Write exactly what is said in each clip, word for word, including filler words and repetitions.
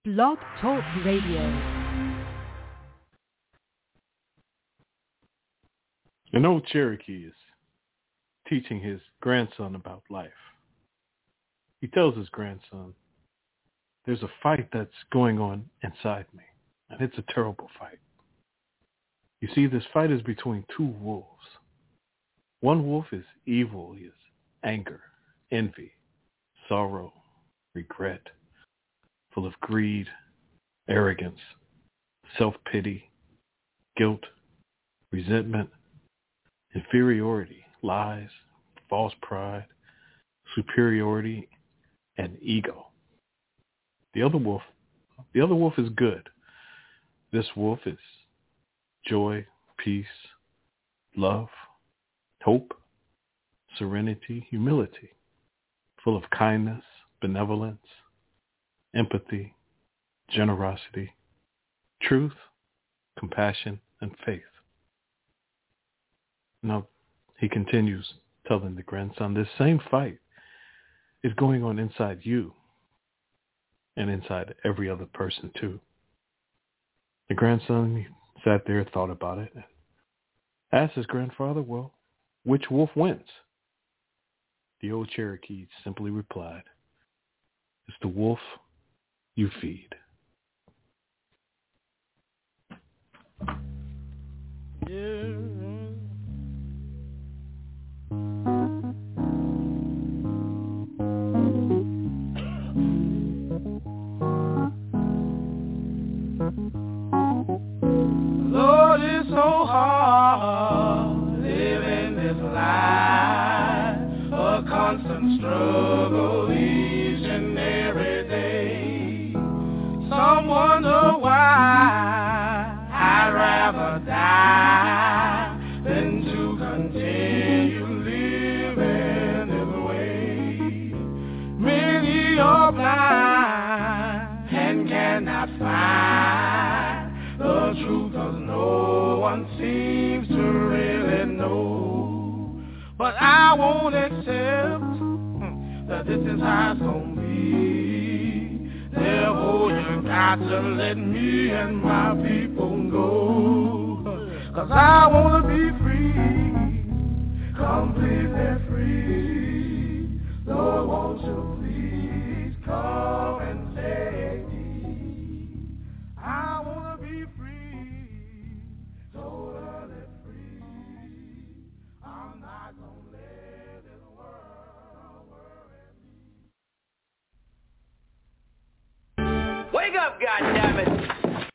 Blog Talk Radio. An old Cherokee is teaching his grandson about life. He tells his grandson, there's a fight that's going on inside me, and it's a terrible fight. You see, this fight is between two wolves. One wolf is evil. He is anger, envy, sorrow, regret, full of greed, arrogance, self-pity, guilt, resentment, inferiority, lies, false pride, superiority, and ego. The other wolf, the other wolf is good. This wolf is joy, peace, love, hope, serenity, humility, full of kindness, benevolence, empathy, generosity, truth, compassion, and faith. Now, he continues telling the grandson, this same fight is going on inside you and inside every other person too. The grandson sat there, thought about it, and asked his grandfather, well, which wolf wins? The old Cherokee simply replied, it's the wolf you feed. Yeah. Lord, it's so hard living this life, a constant struggle each and every day. Some wonder why I'd rather die than to continue living this way. Many are blind and cannot find the truth, 'cause no one seems to really know. But I won't accept that this is how it's gonna be. Therefore you got to let me and my people go. 'Cause I wanna be free, completely free. Lord, won't you please come and save me? I wanna be free, totally free. I'm not gonna let this world worry me. Wake up, goddammit!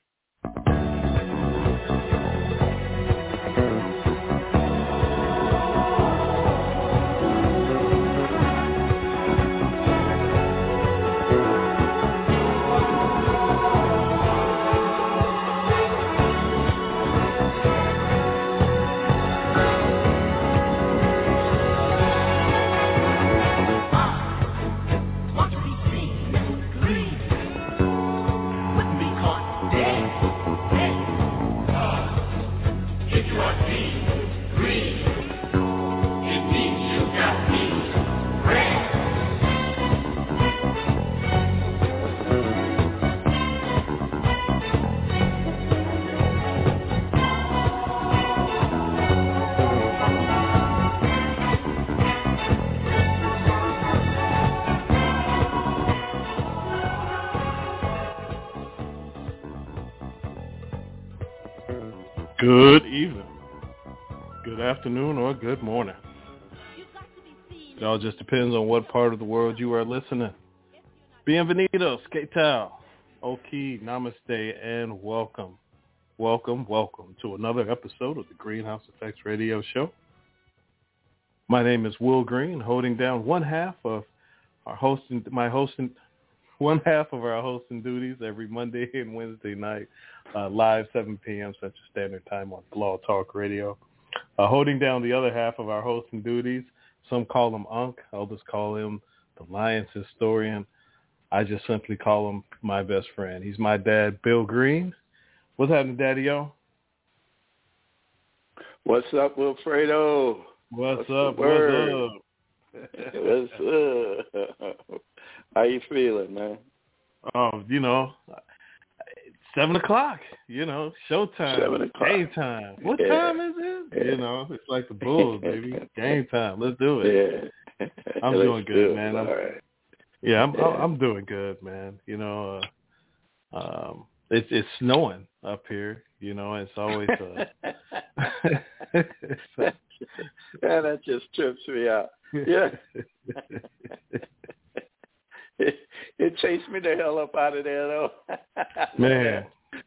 Good evening, good afternoon, or good morning. It all just depends on what part of the world you are listening. Bienvenidos, ¿qué tal? Oki, namaste, and welcome. Welcome, welcome to another episode of the Greenhouse Effects Radio Show. My name is Will Green, holding down one half of our hosting, my hosting, one half of our hosting duties every Monday and Wednesday night, uh, live seven p.m. Central Standard Time on Blog Talk Radio. Uh, holding down the other half of our hosting duties, some call him Unc, others call him the Lions Historian. I just simply call him my best friend. He's my dad, Bill Green. What's happening, Daddy-O? What's up, Wilfredo? What's, What's up? What's up? What's up? How you feeling, man? Oh, you know, seven o'clock. You know, showtime, Seven o'clock. game time. What yeah. time is it? Yeah. You know, it's like the Bulls, baby. Game time. Let's do it. Yeah. I'm Let's doing good, man. I'm, All right. Yeah, I'm yeah. I'm doing good, man. You know, uh, um, it's it's snowing up here. You know, it's always. Uh, yeah, that just trips me out. Yeah. it, it chased me the hell up out of there, though. Man.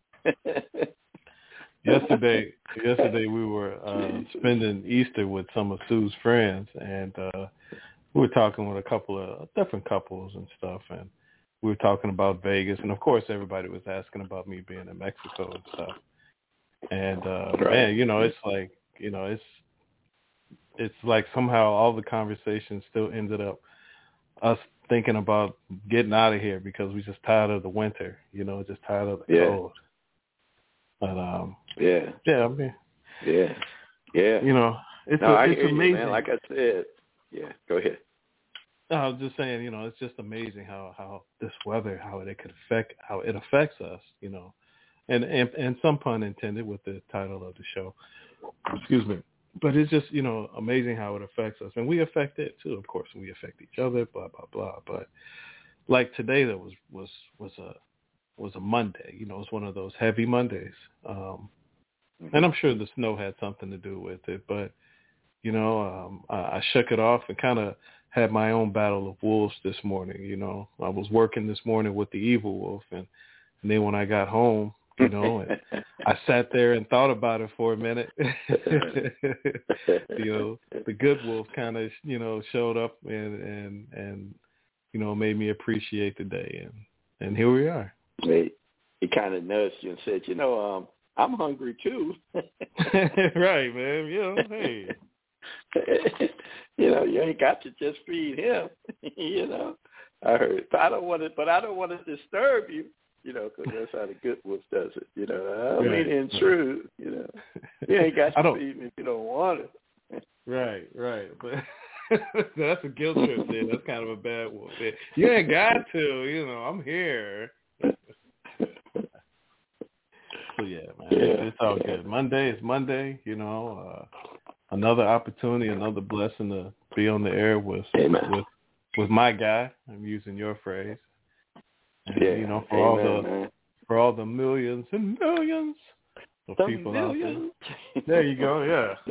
yesterday, yesterday we were uh, spending Easter with some of Sue's friends, and uh, we were talking with a couple of different couples and stuff, and we were talking about Vegas, and of course everybody was asking about me being in Mexico and stuff. And uh, right. man, you know, it's like, you know, it's it's like somehow all the conversations still ended up us thinking about getting out of here because we're just tired of the winter, you know, just tired of the yeah. cold. But um, yeah, yeah, I mean, yeah, yeah. You know, it's no, a, I it's hear amazing. You, man. Like I said, yeah. Go ahead. I was just saying, you know, it's just amazing how, how this weather, how it could affect, how it affects us, you know, and, and and some pun intended with the title of the show. Excuse me. But it's just, you know, amazing how it affects us. And we affect it too, of course. We affect each other, blah, blah, blah. But like today that was, was, was a was a Monday. You know, it's one of those heavy Mondays. Um, and I'm sure the snow had something to do with it. But, you know, um, I, I shook it off and kind of had my own battle of wolves this morning. You know, I was working this morning with the evil wolf. And, and then when I got home, you know, and I sat there and thought about it for a minute. You know, the good wolf kind of, you know, showed up and, and, and, you know, made me appreciate the day. And, and here we are. He, he kind of nudged you and said, you know, um, I'm hungry too. Right, man. You know, hey. You know, you ain't got to just feed him. You know, I heard. I don't want to, but I don't want to disturb you. You know, because that's how the good wolf does it. You know, I don't right. mean to intrude. You know, you ain't got to don't, feed me if you don't want it. Right, right. But that's a guilt trip there. That's kind of a bad wolf. You ain't got to. You know, I'm here. So yeah, man, yeah, it's, it's all yeah. good. Monday is Monday. You know, uh, another opportunity, another blessing to be on the air with Amen. with with my guy. I'm using your phrase. And, yeah, you know, for Amen, all the man. for all the millions and millions of the people millions. out there. There you go. Yeah.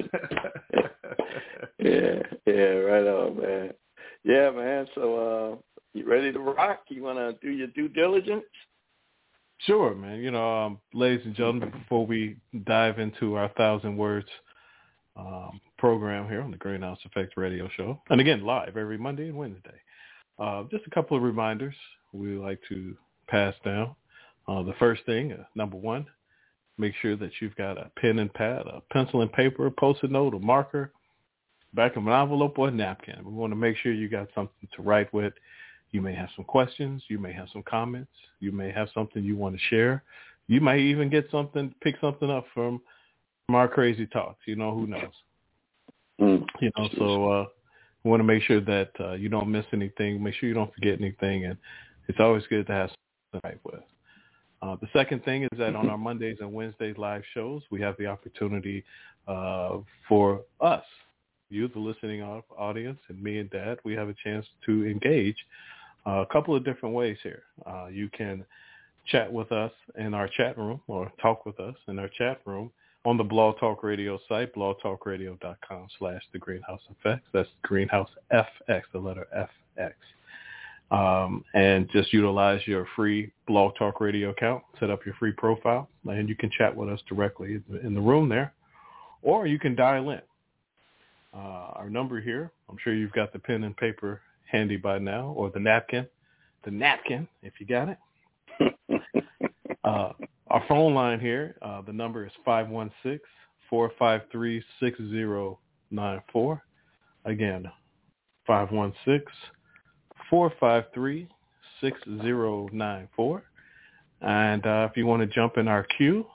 yeah, yeah, right on, man. Yeah, man. So, uh, you ready to rock? You want to do your due diligence? Sure, man. You know, um, ladies and gentlemen, before we dive into our Thousand Words um, program here on the Greenhouse Effect Radio Show, and again, live every Monday and Wednesday, uh, just a couple of reminders we like to pass down. Uh, the first thing, uh, number one, make sure that you've got a pen and pad, a pencil and paper, a Post-it note, a marker, back of an envelope or a napkin. We want to make sure you got something to write with. You may have some questions. You may have some comments. You may have something you want to share. You might even get something, pick something up from, from our crazy talks. You know, who knows? Mm. You know, so uh, we want to make sure that uh, you don't miss anything. Make sure you don't forget anything. And it's always good to have something to write with. Uh, the second thing is that on our Mondays and Wednesdays live shows, we have the opportunity uh, for us, you, the listening audience, and me and Dad, we have a chance to engage uh, a couple of different ways here. Uh, you can chat with us in our chat room or talk with us in our chat room on the Blog Talk Radio site, blogtalkradio.com slash the Greenhouse F X. That's Greenhouse F X, the letter F X. Um, and just utilize your free Blog Talk Radio account, set up your free profile, and you can chat with us directly in the room there, or you can dial in. Uh, our number here, I'm sure you've got the pen and paper handy by now, or the napkin, the napkin, if you got it. uh, our phone line here, uh, the number is five one six, four five three, six zero nine four. Again, five one six, four five three, six zero nine four. And uh, if you want to jump in our queue,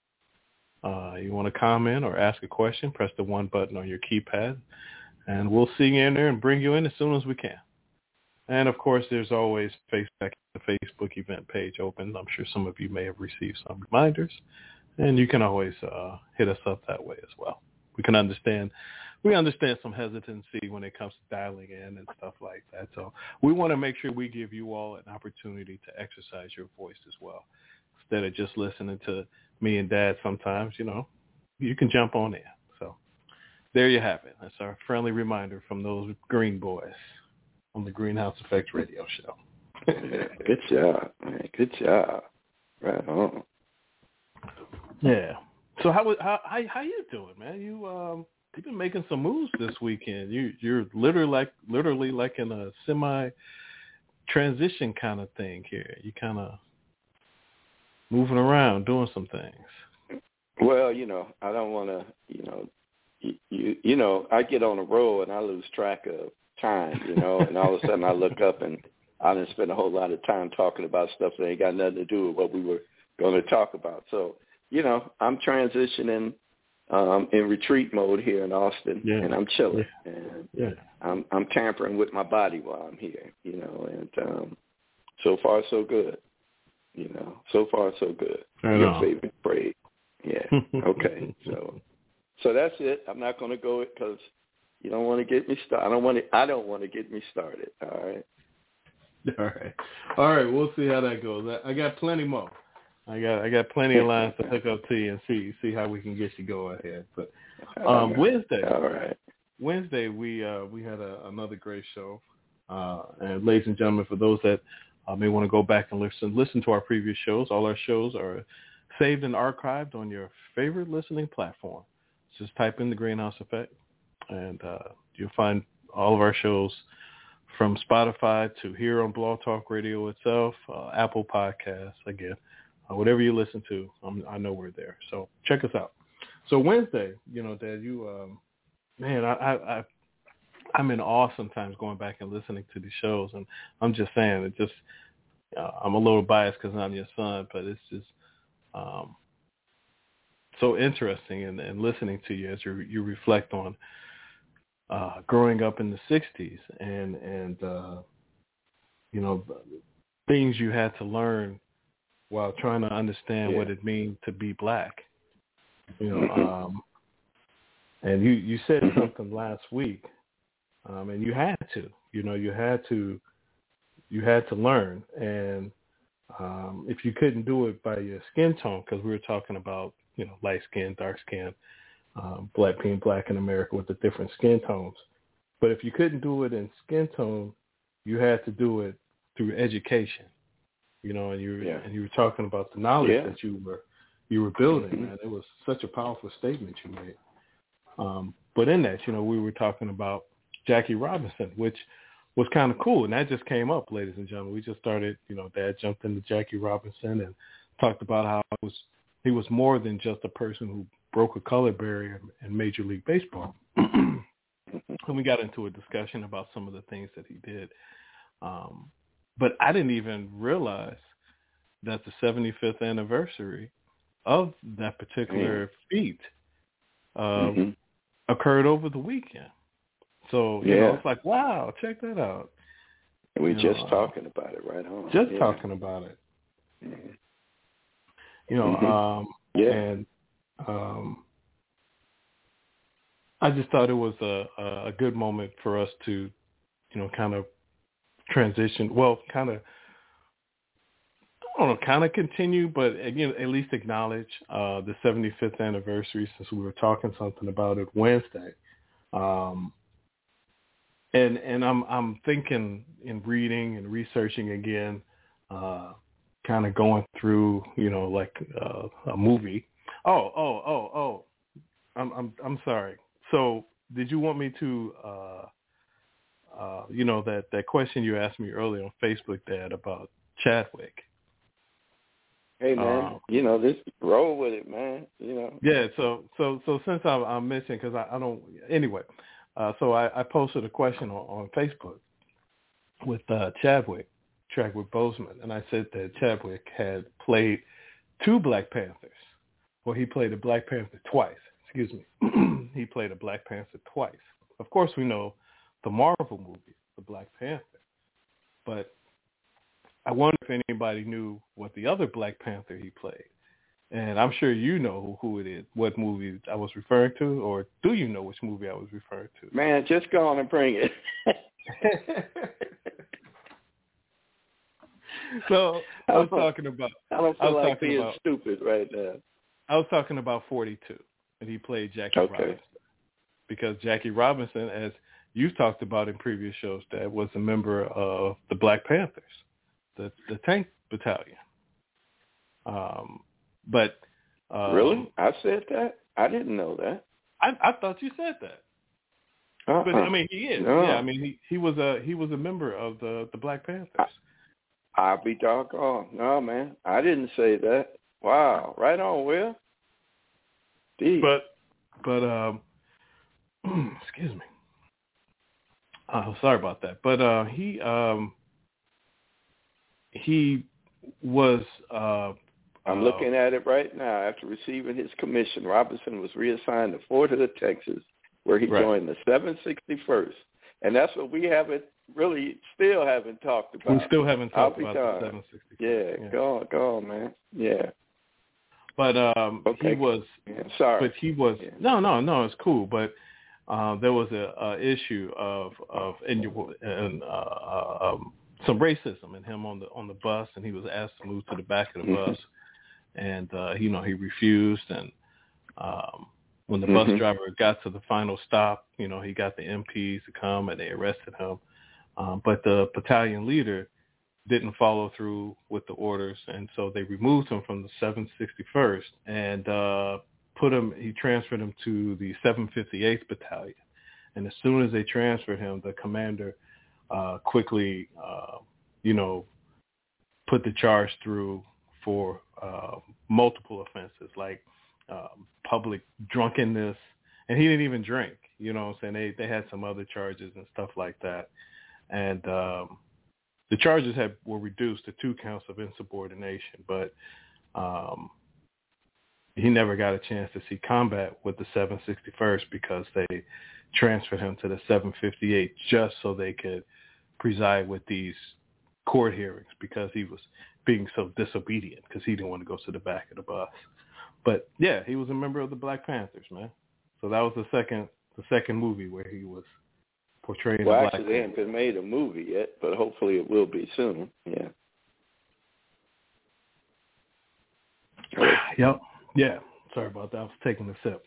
uh, you want to comment or ask a question, press the one button on your keypad, and we'll see you in there and bring you in as soon as we can. And, of course, there's always Facebook, the Facebook event page open. I'm sure some of you may have received some reminders. And you can always uh, hit us up that way as well. We can understand. We understand some hesitancy when it comes to dialing in and stuff like that. So we want to make sure we give you all an opportunity to exercise your voice as well. Instead of just listening to me and Dad sometimes, you know, you can jump on in. So there you have it. That's our friendly reminder from those green boys on the Greenhouse Effect radio show. Yeah, good job, man. Good job. Right on. Yeah. So how how how, how you doing, man? You um you've been making some moves this weekend. You you're literally like literally like in a semi transition kind of thing here. You kind of moving around, doing some things. Well, you know, I don't want to, you know, you, you you know, I get on a roll and I lose track of time, you know, and all of a sudden I look up and I didn't spend a whole lot of time talking about stuff that ain't got nothing to do with what we were going to talk about. So, you know, I'm transitioning um, in retreat mode here in Austin, yeah. and I'm chilling, yeah. and yeah. I'm I'm tampering with my body while I'm here, you know, and um, so far so good, you know, so far so good. I Your know. favorite phrase, yeah. Okay, so so that's it. I'm not going to go it because you don't want to get me started. I don't want to. I don't want to get me started. All right. All right. All right. We'll see how that goes. I, I got plenty more. I got I got plenty of lines to hook up to you and see see how we can get you going ahead. But um, Wednesday, all right. Wednesday we uh, we had a, another great show. Uh, and ladies and gentlemen, for those that uh, may want to go back and listen listen to our previous shows, all our shows are saved and archived on your favorite listening platform. Just type in the Greenhouse Effect, and uh, you'll find all of our shows from Spotify to here on Blog Talk Radio itself, uh, Apple Podcasts again. Whatever you listen to, um, I know we're there. So check us out. So Wednesday, you know, Dad, you, um, man, I, I, I, I'm in awe sometimes going back and listening to these shows, and I'm just saying, it just, uh, I'm a little biased because I'm your son, but it's just um, so interesting and, and listening to you as you, you reflect on uh, growing up in the sixties and and uh, you know, things you had to learn while trying to understand yeah. what it means to be black, you know, um, and you, you said something last week, um, and you had to, you know, you had to, you had to learn, and um, if you couldn't do it by your skin tone, because we were talking about, you know, light skin, dark skin, um, black being black in America with the different skin tones, but if you couldn't do it in skin tone, you had to do it through education. You know, and you were, yeah. and you were talking about the knowledge yeah. that you were you were building, mm-hmm. man. It was such a powerful statement you made. Um, but in that, you know, we were talking about Jackie Robinson, which was kind of cool, and that just came up, ladies and gentlemen. We just started, you know, Dad jumped into Jackie Robinson and talked about how it was he was more than just a person who broke a color barrier in Major League Baseball. And we got into a discussion about some of the things that he did. Um, But I didn't even realize that the seventy-fifth anniversary of that particular mm. feat uh, mm-hmm. occurred over the weekend. So, you yeah. know, it's like, wow, check that out. And we're you just know, talking about it right on. Just yeah. talking about it. Mm. You know, mm-hmm. um, yeah. and um, I just thought it was a, a good moment for us to, you know, kind of transition, well, kind of, I don't know, kind of continue, but again, at least acknowledge uh, the seventy-fifth anniversary since we were talking something about it Wednesday. Um, and and I'm I'm thinking in reading and researching again, uh, kind of going through, you know, like uh, a movie. Oh, oh, oh, oh, I'm I'm I'm sorry. So did you want me to? Uh, Uh, you know, that, that question you asked me earlier on Facebook, Dad, about Chadwick. Hey, man, um, you know, this roll with it, man, you know. Yeah, so so so since I'm, I'm mentioning, because I, I don't, anyway, uh, so I, I posted a question on, on Facebook with uh, Chadwick, Chadwick Boseman, and I said that Chadwick had played two Black Panthers. Well, he played a Black Panther twice, excuse me. He played a Black Panther twice. Of course, we know the Marvel movie, the Black Panther. But I wonder if anybody knew what the other Black Panther he played. And I'm sure you know who it is, what movie I was referring to, or do you know which movie I was referring to? Man, just go on and bring it. So I was talking about. I don't feel I was like being about, stupid right now. I was talking about forty-two, and he played Jackie okay. Robinson. Because Jackie Robinson, as you've talked about in previous shows, Dad, was a member of the Black Panthers, the the Tank Battalion. Um, but um, really, I said that? I didn't know that. I, I thought you said that. Uh-uh. But I mean, he is. No. Yeah, I mean, he, he was a he was a member of the, the Black Panthers. I, I'll be doggone. No, man, I didn't say that. Wow, right on, Will. Deep. But but um, excuse me. Oh, sorry about that. But uh, he um, he was. Uh, I'm uh, looking at it right now. After receiving his commission, Robinson was reassigned to Fort Hood, Texas, where he right. joined the seven sixty-first. And that's what we haven't really, still haven't talked about. We still haven't talked I'll be about darned. the seven sixty-first. Yeah, yeah, go on, go on, man. Yeah. But um, okay. he was. Yeah, sorry. But he was. Yeah. No, no, no. It's cool. But uh, there was a, a issue of of and, and uh, um, some racism in him on the on the bus, and he was asked to move to the back of the bus, and uh, you know he refused. And um, when the mm-hmm. bus driver got to the final stop, you know he got the M Ps to come and they arrested him. Um, but the battalion leader didn't follow through with the orders, and so they removed him from the seven sixty-first and uh, put him. He transferred him to the seven fifty-eighth Battalion. And as soon as they transferred him, the commander uh, quickly, uh, you know, put the charge through for uh, multiple offenses like um, public drunkenness, and he didn't even drink. You know what I'm saying? They they had some other charges and stuff like that, and um, the charges had were reduced to two counts of insubordination, but um, he never got a chance to see combat with the seven sixty-first because they transferred him to the seven fifty-eight just so they could preside with these court hearings because he was being so disobedient because he didn't want to go to the back of the bus. But yeah, he was a member of the Black Panthers, man. So that was the second the second movie where he was portraying well, the Black actually, they haven't been made a movie yet, but hopefully it will be soon. Yeah. Yep. Yeah. Sorry about that. I was taking a sip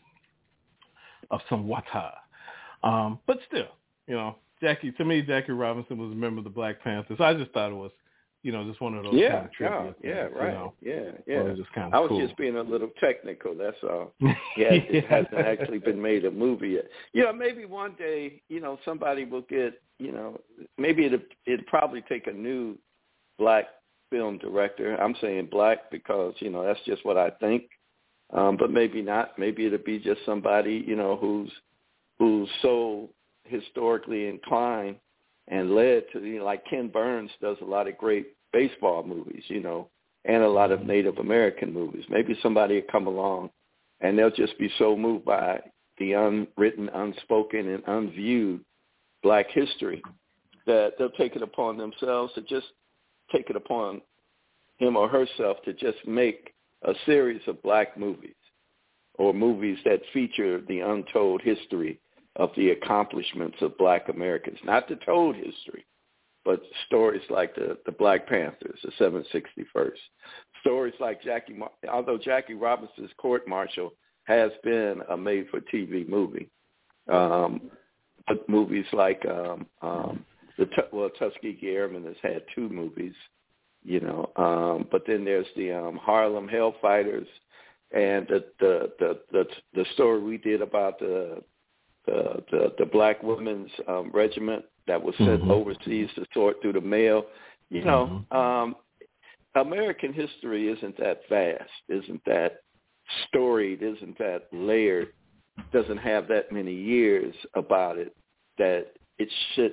of some water. Um, but still, you know, Jackie, to me, Jackie Robinson was a member of the Black Panthers. I just thought it was, you know, just one of those yeah, kind of trivia yeah, things. yeah, right. You know? Yeah, yeah. Well, it was just kind of I was cool. just being a little technical, that's all. Yeah, it hasn't actually been made a movie yet. You know, maybe one day, you know, somebody will get, you know, maybe it'd, it'd probably take a new Black film director. I'm saying Black because, you know, that's just what I think. Um, but maybe not. Maybe it'll be just somebody, you know, who's who's so historically inclined and led to, you know, like Ken Burns does a lot of great baseball movies, you know, and a lot of Native American movies. Maybe somebody will come along and they'll just be so moved by the unwritten, unspoken, and unviewed Black history that they'll take it upon themselves to just take it upon him or herself to just make a series of Black movies or movies that feature the untold history of the accomplishments of Black Americans, not the told history, but stories like the, the Black Panthers, the seven sixty-first, stories like Jackie, although Jackie Robinson's Court Martial has been a made-for-T V movie, um, but movies like, um, um, the well, Tuskegee Airmen has had two movies, you know, um, but then there's the um, Harlem Hellfighters and the, the, the, the, the story we did about the The, the the Black Women's um, Regiment that was sent mm-hmm. overseas to sort through the mail. You know, mm-hmm. um, American history isn't that vast, isn't that storied, isn't that layered, doesn't have that many years about it that it should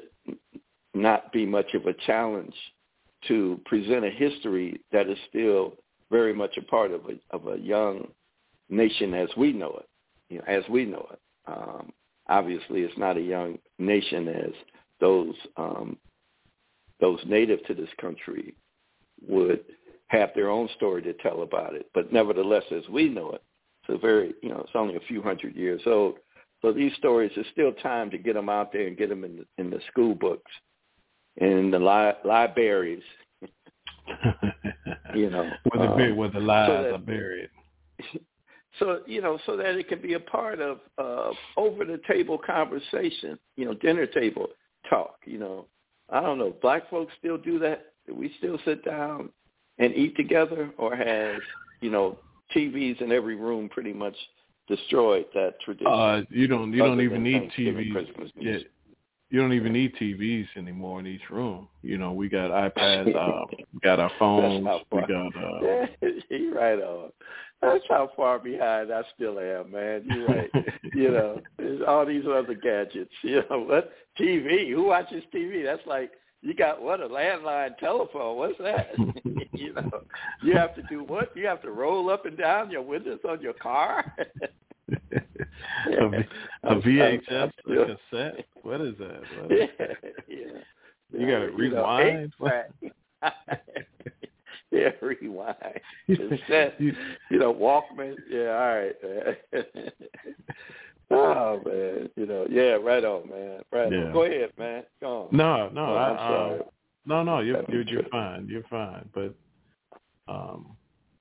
not be much of a challenge to present a history that is still very much a part of a, of a young nation as we know it, you know, as we know it. Um, Obviously, it's not a young nation as those um, those native to this country would have their own story to tell about it. But nevertheless, as we know it, it's a very, you know, it's only a few hundred years old. So these stories, there's still time to get them out there and get them in the, in the school books, in the li- libraries, you know. where the, um, where the lies so that, are buried. So, you know, so that it can be a part of uh, over-the-table conversation, you know, dinner table talk, you know. I don't know, black folks still do that? Do we still sit down and eat together, or has, you know, T Vs in every room pretty much destroyed that tradition? Uh, you don't. You don't even need T Vs. Yeah, you don't even need T Vs anymore in each room. You know, we got iPads. Uh, we got our phones. We got. Uh, yeah, you're right on. That's how far behind I still am, man. You're right. You know, there's all these other gadgets. You know, what T V? Who watches T V? That's like, you got what, a landline telephone? What's that? You know, you have to do what? You have to roll up and down your windows on your car. a, v- a V H S, a cassette. What is that? What is that? Yeah, yeah. You got to rewind. You know, yeah, rewind. Cassette. You know, Walkman. Yeah, all right, man. Oh, man, you know, yeah, right on, man, right yeah. on. Go ahead, man. Go on. No, no, oh, I, I'm sorry. Uh, no, no, you're you're, you're fine, you're fine. But um,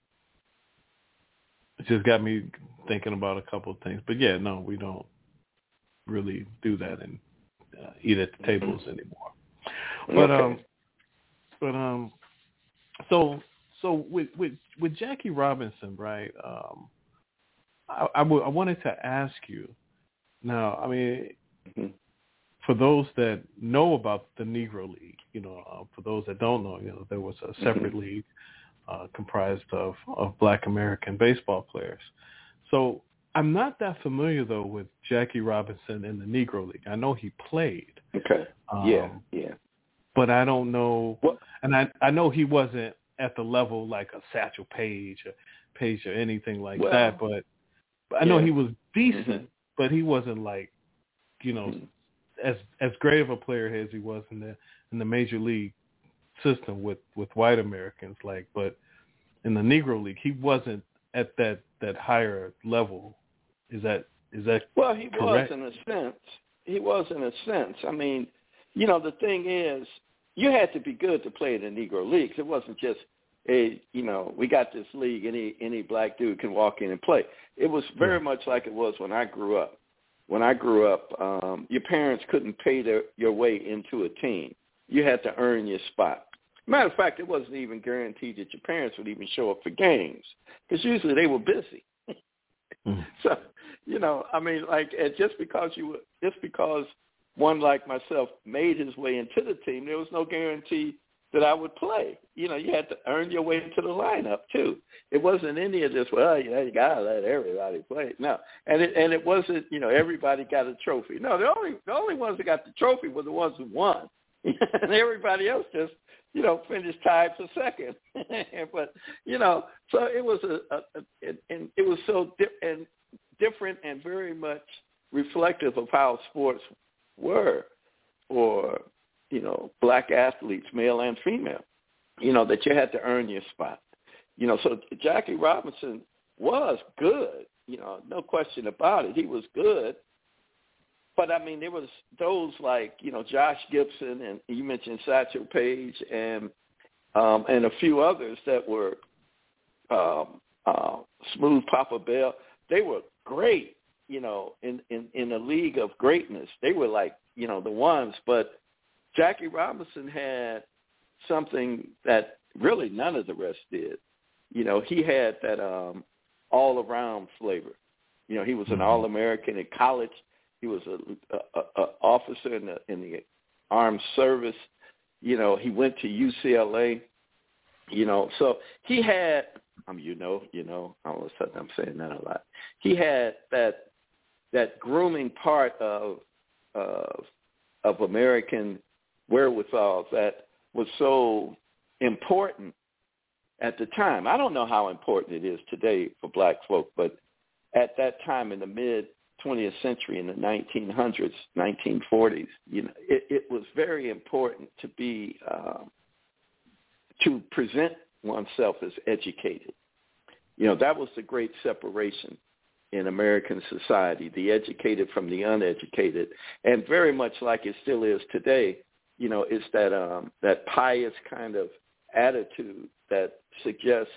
it just got me thinking about a couple of things. But yeah, no, we don't really do that and uh, eat at the tables anymore. But okay. um, but um, so so with with with Jackie Robinson, right? Um, I, I, w- I wanted to ask you. Now, I mean, mm-hmm. for those that know about the Negro League, you know, uh, for those that don't know, you know, there was a separate mm-hmm. league uh, comprised of, of Black American baseball players. So I'm not that familiar, though, with Jackie Robinson in the Negro League. I know he played. Okay. Um, yeah, yeah. But I don't know. What? And I, I know he wasn't at the level like a Satchel Paige or, Paige or anything like well, that, but, but I know yeah. he was decent. Mm-hmm. But he wasn't like, you know, mm-hmm. as as great of a player as he was in the in the major league system with, with white Americans. Like, but in the Negro League, he wasn't at that, that higher level. Is that is that well? He correct? was in a sense. He was in a sense. I mean, you know, the thing is, you had to be good to play in the Negro Leagues. It wasn't just a, you know, we got this league, any any black dude can walk in and play. It was very much like it was when I grew up. When I grew up, um, your parents couldn't pay their, your way into a team. You had to earn your spot. Matter of fact, it wasn't even guaranteed that your parents would even show up for games because usually they were busy. mm. So, you know, I mean, like just because you just because one like myself made his way into the team, there was no guarantee that I would play. You know, you had to earn your way into the lineup too. It wasn't any of this, well, you know, you gotta let everybody play. No. And it and it wasn't, you know, everybody got a trophy. No, the only the only ones that got the trophy were the ones who won. And everybody else just, you know, finished tied for second. But, you know, so it was a, a, a and it was so di- and different and very much reflective of how sports were for, you know, black athletes, male and female, you know, that you had to earn your spot. You know, so Jackie Robinson was good, you know, no question about it. He was good. But, I mean, there was those like, you know, Josh Gibson, and you mentioned Satchel Paige, and um, and a few others that were um, uh, Smooth Papa Bell. They were great, you know, in, in, in a league of greatness. They were like, you know, the ones, but Jackie Robinson had something that really none of the rest did. You know, he had that um, all-around flavor. You know, he was an All-American in college. He was a, a, a officer in the in the armed service. You know, he went to U C L A. You know, so he had, um, you know, you know, all of a sudden I'm saying that a lot. He had that that grooming part of of of American wherewithal that was so important at the time. I don't know how important it is today for black folk, but at that time in the mid twentieth century in the nineteen hundreds, nineteen forties, you know, it, it was very important to be uh, to present oneself as educated. You know, that was the great separation in American society, the educated from the uneducated, and very much like it still is today. You know, it's that um, that pious kind of attitude that suggests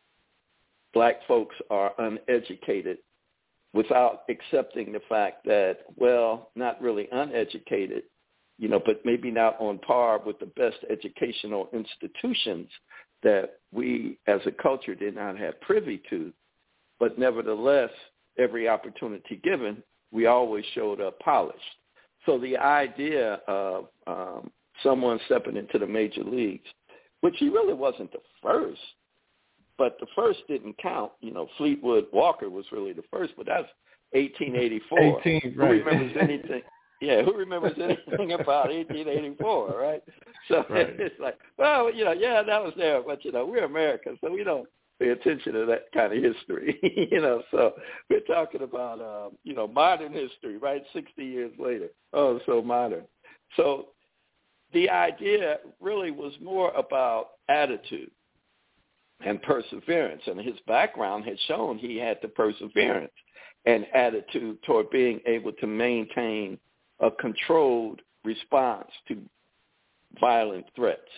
black folks are uneducated without accepting the fact that, well, not really uneducated, you know, but maybe not on par with the best educational institutions that we as a culture did not have privy to. But nevertheless, every opportunity given, we always showed up polished. So the idea of um, someone stepping into the major leagues, which he really wasn't the first, but the first didn't count. You know, Fleetwood Walker was really the first, but that's eighteen eighty-four. eighteen, right. Who remembers anything? Yeah, who remembers anything about eighteen eighty-four, right? So right. It's like, well, you know, yeah, that was there, but, you know, we're Americans, so we don't pay attention to that kind of history, you know. So we're talking about, um, you know, modern history, right, sixty years later. Oh, so modern. So the idea really was more about attitude and perseverance, and his background had shown he had the perseverance and attitude toward being able to maintain a controlled response to violent threats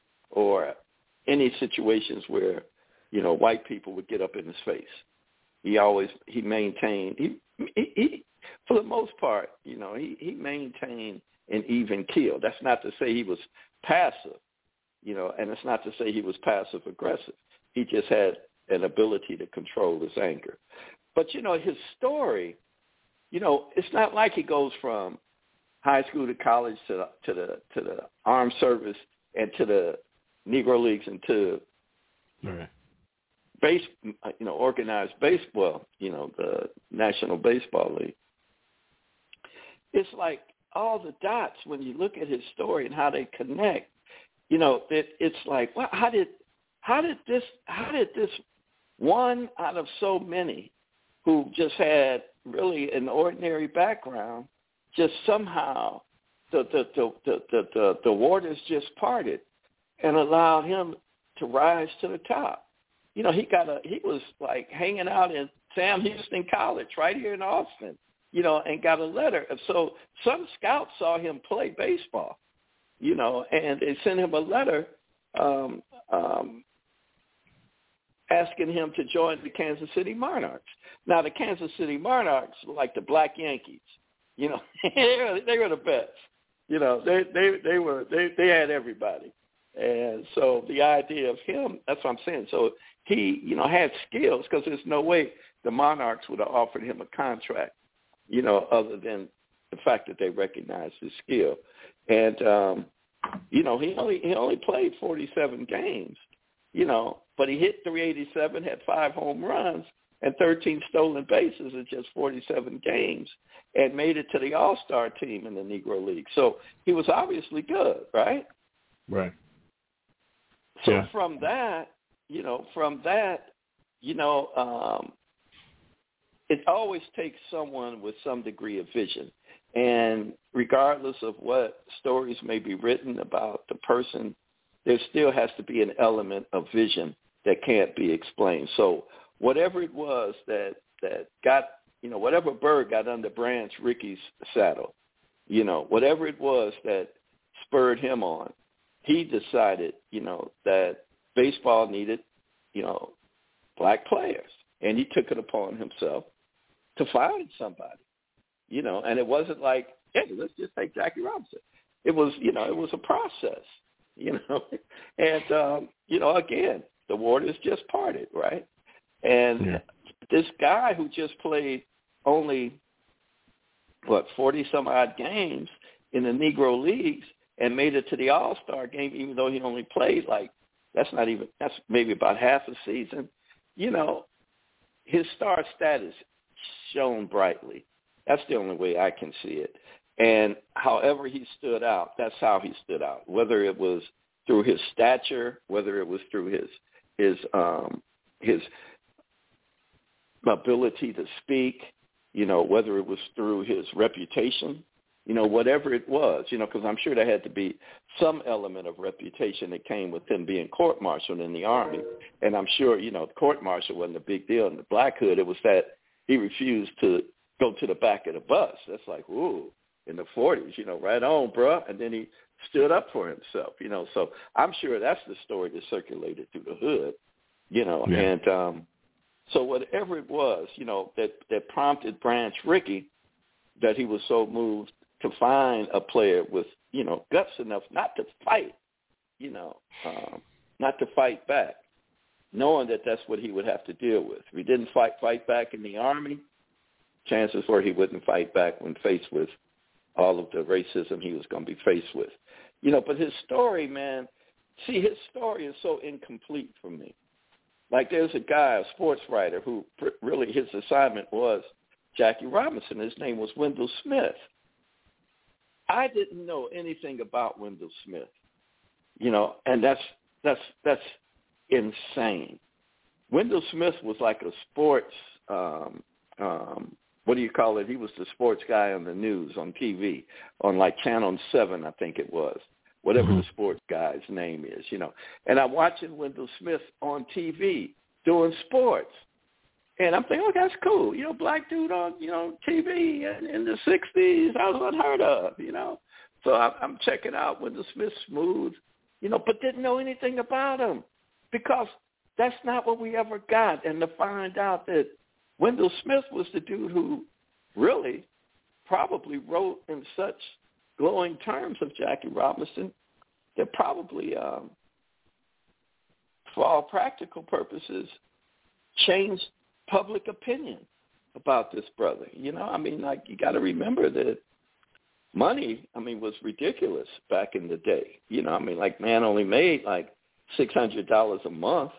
or any situations where, you know, white people would get up in his face. He always, he maintained, he, he, he for the most part, you know, he, he maintained an even keel. That's not to say he was passive, you know, and it's not to say he was passive aggressive. He just had an ability to control his anger. But, you know, his story, you know, it's not like he goes from high school to college to the, to the to the armed service and to the Negro Leagues and to right. base, you know, organized baseball, you know, the National Baseball League. It's like all the dots when you look at his story and how they connect. You know, it, it's like, well, how did how did this how did this one out of so many who just had really an ordinary background, just somehow the the the the the, the, the waters just parted and allowed him to rise to the top. You know, he got a he was like hanging out in Sam Houston College right here in Austin, you know, and got a letter. So some scouts saw him play baseball, you know, and they sent him a letter um, um, asking him to join the Kansas City Monarchs. Now, the Kansas City Monarchs were like the Black Yankees. You know, they, were, they were the best. You know, they they they were they, they had everybody, and so the idea of him, that's what I'm saying. So he, you know, had skills because there's no way the Monarchs would have offered him a contract, you know, other than the fact that they recognized his skill. And um, you know, he only he only played forty-seven games, you know, but he hit three eighty-seven, had five home runs and thirteen stolen bases in just forty-seven games, and made it to the All-Star team in the Negro League. So he was obviously good, right? Right. So yeah. from that, you know, from that, you know, um, it always takes someone with some degree of vision. And regardless of what stories may be written about the person, there still has to be an element of vision that can't be explained. So whatever it was that, that got, you know, whatever bird got under Branch Rickey's saddle, you know, whatever it was that spurred him on, he decided, you know, that baseball needed, you know, black players. And he took it upon himself to find somebody, you know, and it wasn't like, hey, let's just take Jackie Robinson. It was, you know, it was a process, you know. And, um, you know, again, the waters just parted, right? And yeah. This guy who just played only, what, forty-some-odd games in the Negro Leagues and made it to the All-Star game, even though he only played like, that's not even, that's maybe about half a season, you know, his star status shone brightly. That's the only way I can see it. And however he stood out, that's how he stood out, whether it was through his stature, whether it was through his his um, his ability to speak, you know, whether it was through his reputation, you know, whatever it was, you know, because I'm sure there had to be some element of reputation that came with him being court-martialed in the Army. And I'm sure, you know, court-martial wasn't a big deal in the Black Hood. It was that he refused to go to the back of the bus. That's like, ooh, in the forties, you know, right on, bruh. And then he stood up for himself, you know. So I'm sure that's the story that circulated through the hood, you know. Yeah. And um, so whatever it was, you know, that, that prompted Branch Rickey, that he was so moved to find a player with, you know, guts enough not to fight, you know, um, not to fight back, knowing that that's what he would have to deal with. If he didn't fight fight back in the Army, chances were he wouldn't fight back when faced with all of the racism he was going to be faced with. You know, but his story, man, see, his story is so incomplete for me. Like there's a guy, a sports writer, who pr- really his assignment was Jackie Robinson. His name was Wendell Smith. I didn't know anything about Wendell Smith, you know, and that's that's that's insane. Wendell Smith was like a sports, um, um, what do you call it? He was the sports guy on the news, on T V, on like Channel seven, I think it was, whatever mm-hmm. the sports guy's name is, you know. And I'm watching Wendell Smith on T V doing sports. And I'm thinking, oh, that's cool. You know, black dude on, you know, T V in, in the sixties, I was unheard of, you know. So I'm, I'm checking out Wendell Smith Smooth, you know, but didn't know anything about him because that's not what we ever got. And to find out that Wendell Smith was the dude who really probably wrote in such glowing terms of Jackie Robinson that probably, um, for all practical purposes, changed public opinion about this brother. You know, I mean, like, you got to remember that money, I mean, was ridiculous back in the day. You know, I mean, like, man only made like six hundred dollars a month.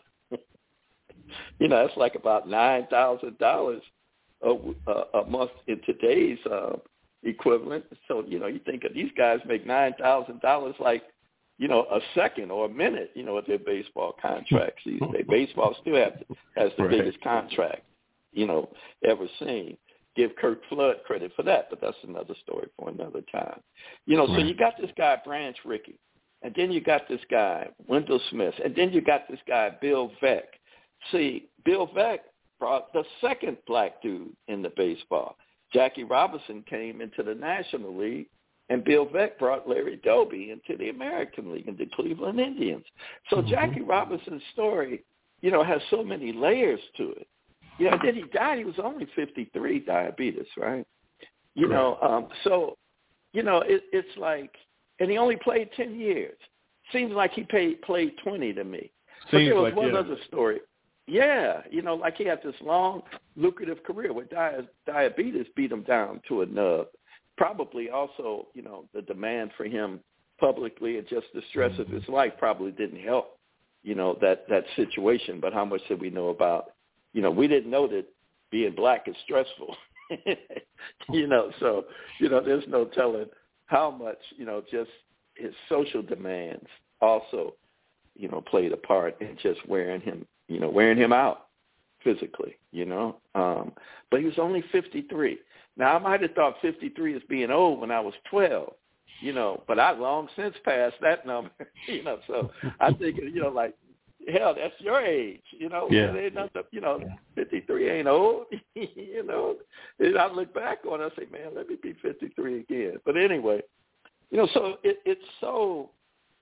You know, that's like about nine thousand dollars a, a month in today's uh, equivalent. So, you know, you think of these guys make nine thousand dollars like, you know, a second or a minute, you know, with their baseball contracts these days. Baseball still has, has the right. biggest contract, you know, ever seen. Give Kirk Flood credit for that, but that's another story for another time. You know, right. so you got this guy, Branch Rickey, and then you got this guy, Wendell Smith, and then you got this guy, Bill Veeck. See, Bill Veeck brought the second black dude in the baseball. Jackie Robinson came into the National League, and Bill Veeck brought Larry Doby into the American League and the Cleveland Indians. So mm-hmm. Jackie Robinson's story, you know, has so many layers to it. You know, and then he died. He was only fifty-three, diabetes, right? You right. know, um, so, you know, it, it's like, and he only played ten years. Seems like he paid, played twenty to me. Seems but there was like, one yeah. other story. Yeah, you know, like he had this long, lucrative career where di- diabetes beat him down to a nub. Probably also, you know, the demand for him publicly and just the stress of his life probably didn't help, you know, that, that situation. But how much did we know about, you know, we didn't know that being black is stressful, you know, so, you know, there's no telling how much, you know, just his social demands also, you know, played a part in just wearing him, you know, wearing him out physically, you know. Um, but he was only fifty-three. Now, I might have thought fifty-three as being old when I was twelve, you know, but I've long since passed that number, you know. So I think, you know, like, hell, that's your age, you know. Yeah. Ain't nothing, you know, fifty-three ain't old, you know. And I look back on it, I say, man, let me be fifty-three again. But anyway, you know, so it, it's so,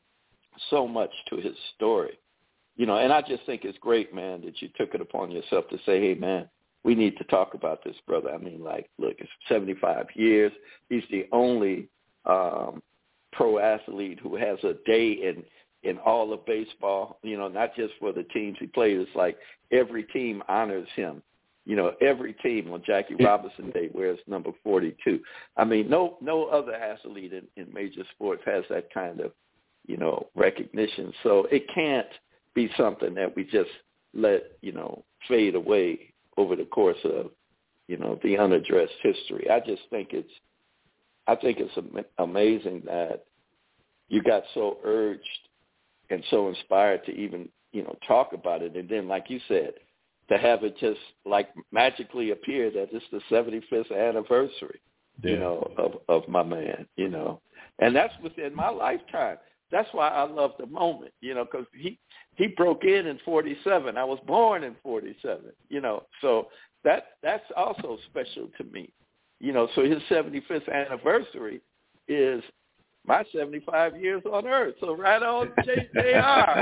so much to his story, you know, and I just think it's great, man, that you took it upon yourself to say, hey, man, we need to talk about this brother. I mean, like, look, it's seventy-five years. He's the only um, pro athlete who has a day in, in all of baseball, you know, not just for the teams he played. It's like every team honors him. You know, every team on Jackie Robinson Day wears number forty-two. I mean, no no other athlete in, in major sports has that kind of, you know, recognition. So it can't be something that we just let, you know, fade away over the course of, you know, the unaddressed history. I just think it's, I think it's amazing that you got so urged and so inspired to even, you know, talk about it. And then, like you said, to have it just like magically appear that it's the seventy-fifth anniversary, yeah. you know, of, of my man, you know. And that's within my lifetime. That's why I love the moment, you know, because he, he broke in in forty-seven. I was born in forty-seven, you know. So that that's also special to me, you know. So his seventy-fifth anniversary is my seventy-five years on Earth. So right on, J R.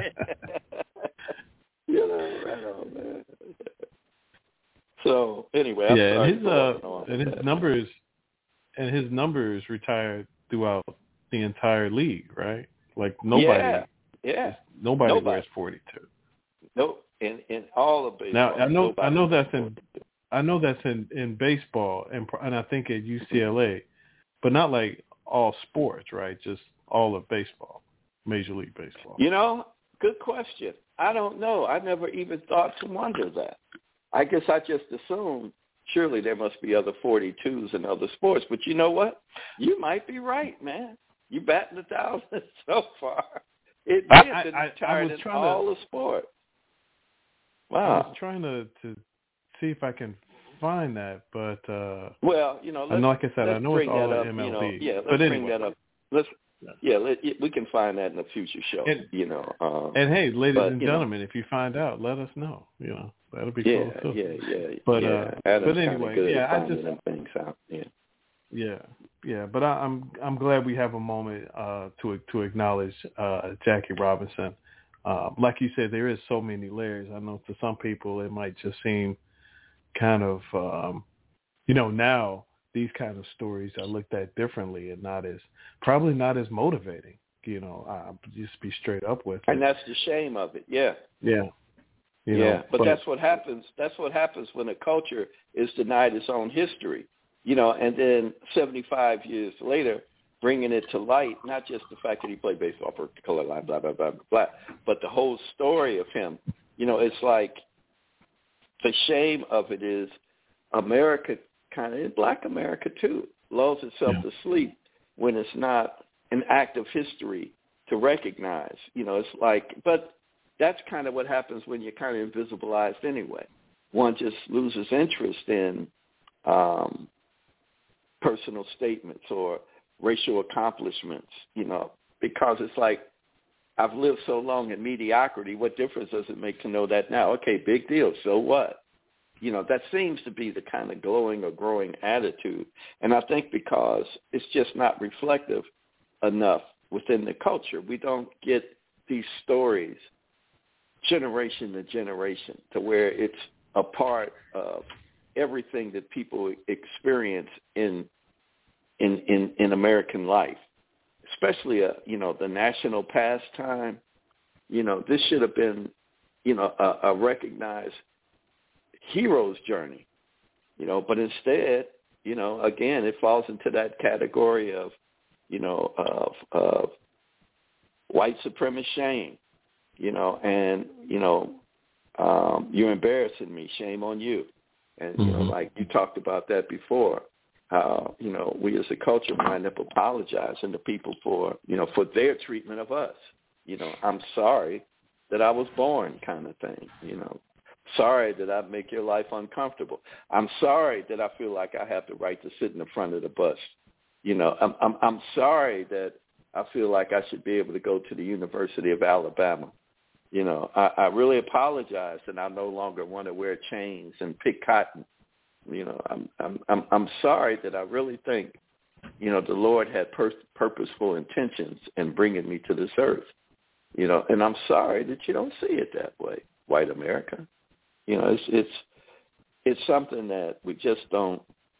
You know, right on, man. So anyway, I'm yeah, sorry and his uh, on and his that. numbers, and his numbers retired throughout the entire league, right? Like nobody, yeah, yeah, nobody, nobody. wears forty-two. No, in in all of baseball. Now I know, I know that's in, forty-two. I know that's in, in baseball, and and I think at U C L A, but not like all sports, right? Just all of baseball, Major League Baseball. You know, good question. I don't know. I never even thought to wonder that. I guess I just assumed surely there must be other forty-twos in other sports. But you know what? You might be right, man. You batting a thousand so far. It may have been retired in all the sports. Wow. I was trying to, to see if I can find that, but uh, well, you know, let's, like I said, I know it's all up, M L B. You know, yeah, let's but bring anyway. that up. Let's yeah, let, we can find that in a future show. And, you know, um, and hey, ladies but, and gentlemen, know, if you find out, let us know. You know, that'll be yeah, cool too. Yeah, yeah, but yeah. uh, Adam's but anyway, good yeah, at I just them things out. Yeah, yeah, yeah. But I, I'm I'm glad we have a moment uh, to to acknowledge uh, Jackie Robinson. Uh, like you said, there is so many layers. I know to some people it might just seem kind of, um, you know, now these kind of stories are looked at differently and not as, probably not as motivating, you know, I'll just be straight up with it. And that's the shame of it. Yeah. Yeah. You yeah. know, but, but that's what happens. That's what happens when a culture is denied its own history, you know, and then seventy-five years later, bringing it to light, not just the fact that he played baseball for color line, blah, blah, blah, blah, blah, but the whole story of him. You know, it's like the shame of it is America, kind of, Black America too, lulls itself yeah. to sleep when it's not an act of history to recognize. You know, it's like, but that's kind of what happens when you're kind of invisibilized anyway. One just loses interest in um, personal statements or racial accomplishments, you know, because it's like, I've lived so long in mediocrity, what difference does it make to know that now? Okay, big deal, so what? You know, that seems to be the kind of glowing or growing attitude. And I think because it's just not reflective enough within the culture. We don't get these stories generation to generation to where it's a part of everything that people experience in in, in, in American life, especially, uh, you know, the national pastime. You know, this should have been, you know, a, a recognized hero's journey, you know, but instead, you know, again, it falls into that category of, you know, of, of white supremacist shame, you know, and, you know, um, you're embarrassing me, shame on you. And, you know, like you talked about that before, how, you know, we as a culture wind up apologizing to people for, you know, for their treatment of us. You know, I'm sorry that I was born kind of thing, you know. Sorry that I make your life uncomfortable. I'm sorry that I feel like I have the right to sit in the front of the bus. You know, I'm I'm, I'm sorry that I feel like I should be able to go to the University of Alabama. You know, I, I really apologize that I no longer want to wear chains and pick cotton. You know, I'm I'm I'm, I'm sorry that I really think, you know, the Lord had pur- purposeful intentions in bringing me to this earth. You know, and I'm sorry that you don't see it that way, white America. You know, it's it's it's something that we just don't.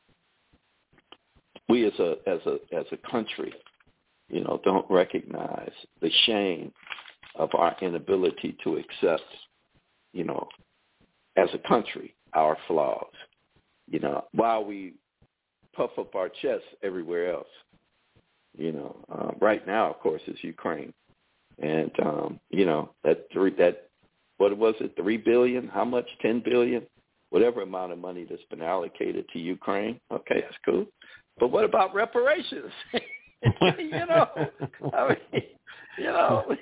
We as a as a as a country, you know, don't recognize the shame of our inability to accept, you know, as a country, our flaws. You know, while we puff up our chests everywhere else. You know, uh, right now, of course, is Ukraine, and um, you know that three that. What was it, three billion dollars? How much, ten billion dollars? Whatever amount of money that's been allocated to Ukraine. Okay, that's cool. But what about reparations? you know, I mean, you know,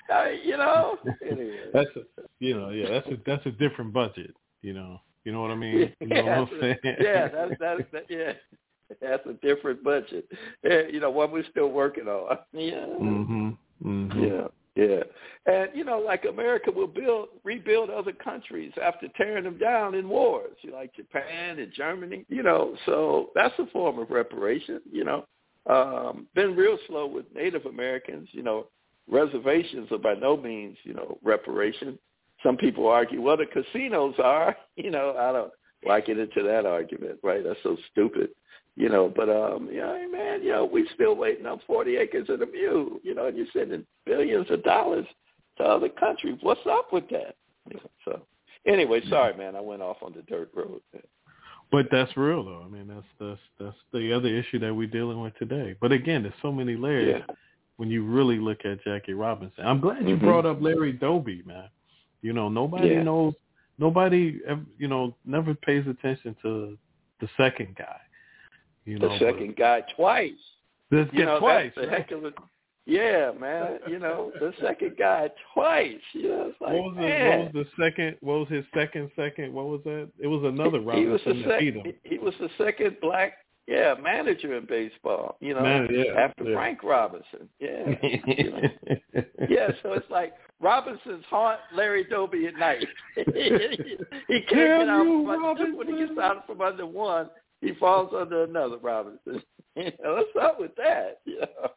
I, you know, anyway. That's a, you know, yeah, that's a that's a different budget. You know, you know what I mean. You know yeah, what I'm saying? yeah, that's that's that, yeah. That's a different budget. Yeah, you know, one we're still working on. Yeah. Mhm. Mhm. Yeah. Yeah. And, you know, like America will build, rebuild other countries after tearing them down in wars, you know, like Japan and Germany, you know, so that's a form of reparation, you know. Um, been real slow with Native Americans, you know, reservations are by no means, you know, reparation. Some people argue, well, the casinos are, you know, I don't like get into that argument, right? That's so stupid. You know, but, um, you know, hey, man, you know, we still waiting on forty acres of the mule, you know, and you're sending billions of dollars to other countries. What's up with that? You know, so anyway, sorry, man, I went off on the dirt road. But that's real, though. I mean, that's that's that's the other issue that we're dealing with today. But again, there's so many layers Yeah. when you really look at Jackie Robinson. I'm glad you Mm-hmm. brought up Larry Doby, man. You know, nobody Yeah. knows, nobody, you know, never pays attention to the second guy. You know, the second guy twice. This You know, twice, that's the right? heck of a, yeah, man. You know, the second guy twice. You know, it's like, what was the, man. what was the second? What was his second? Second? What was that? It was another Robinson He was the that beat him. second. He was the second black, yeah, manager in baseball. You know, Man, yeah, after yeah. Frank Robinson. Yeah. You know. Yeah. So it's like Robinson's haunt Larry Doby at night. he can't Damn get out you, from under, just when he gets out from under one, he falls under another Robinson. You know, what's up with that? You know?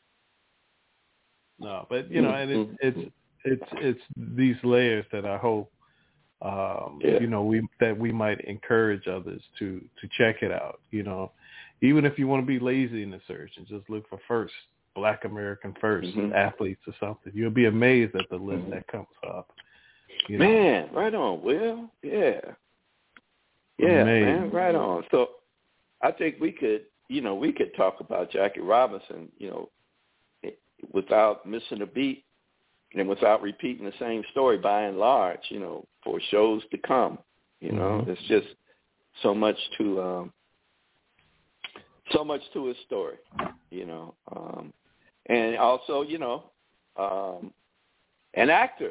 No, but you know, and it's it's it's it's these layers that I hope um, yeah. you know we that we might encourage others to to check it out. You know, even if you want to be lazy in the search and just look for first Black American first mm-hmm. athletes or something, you'll be amazed at the list mm-hmm. that comes up. You Man, know? right on, Will. Yeah. Yeah, Amazing. man, right on. So I think we could, you know, we could talk about Jackie Robinson, you know, without missing a beat and without repeating the same story by and large, you know, for shows to come. You know, mm-hmm. it's just so much to um, so much to his story, you know. Um, and also, you know, um, an actor.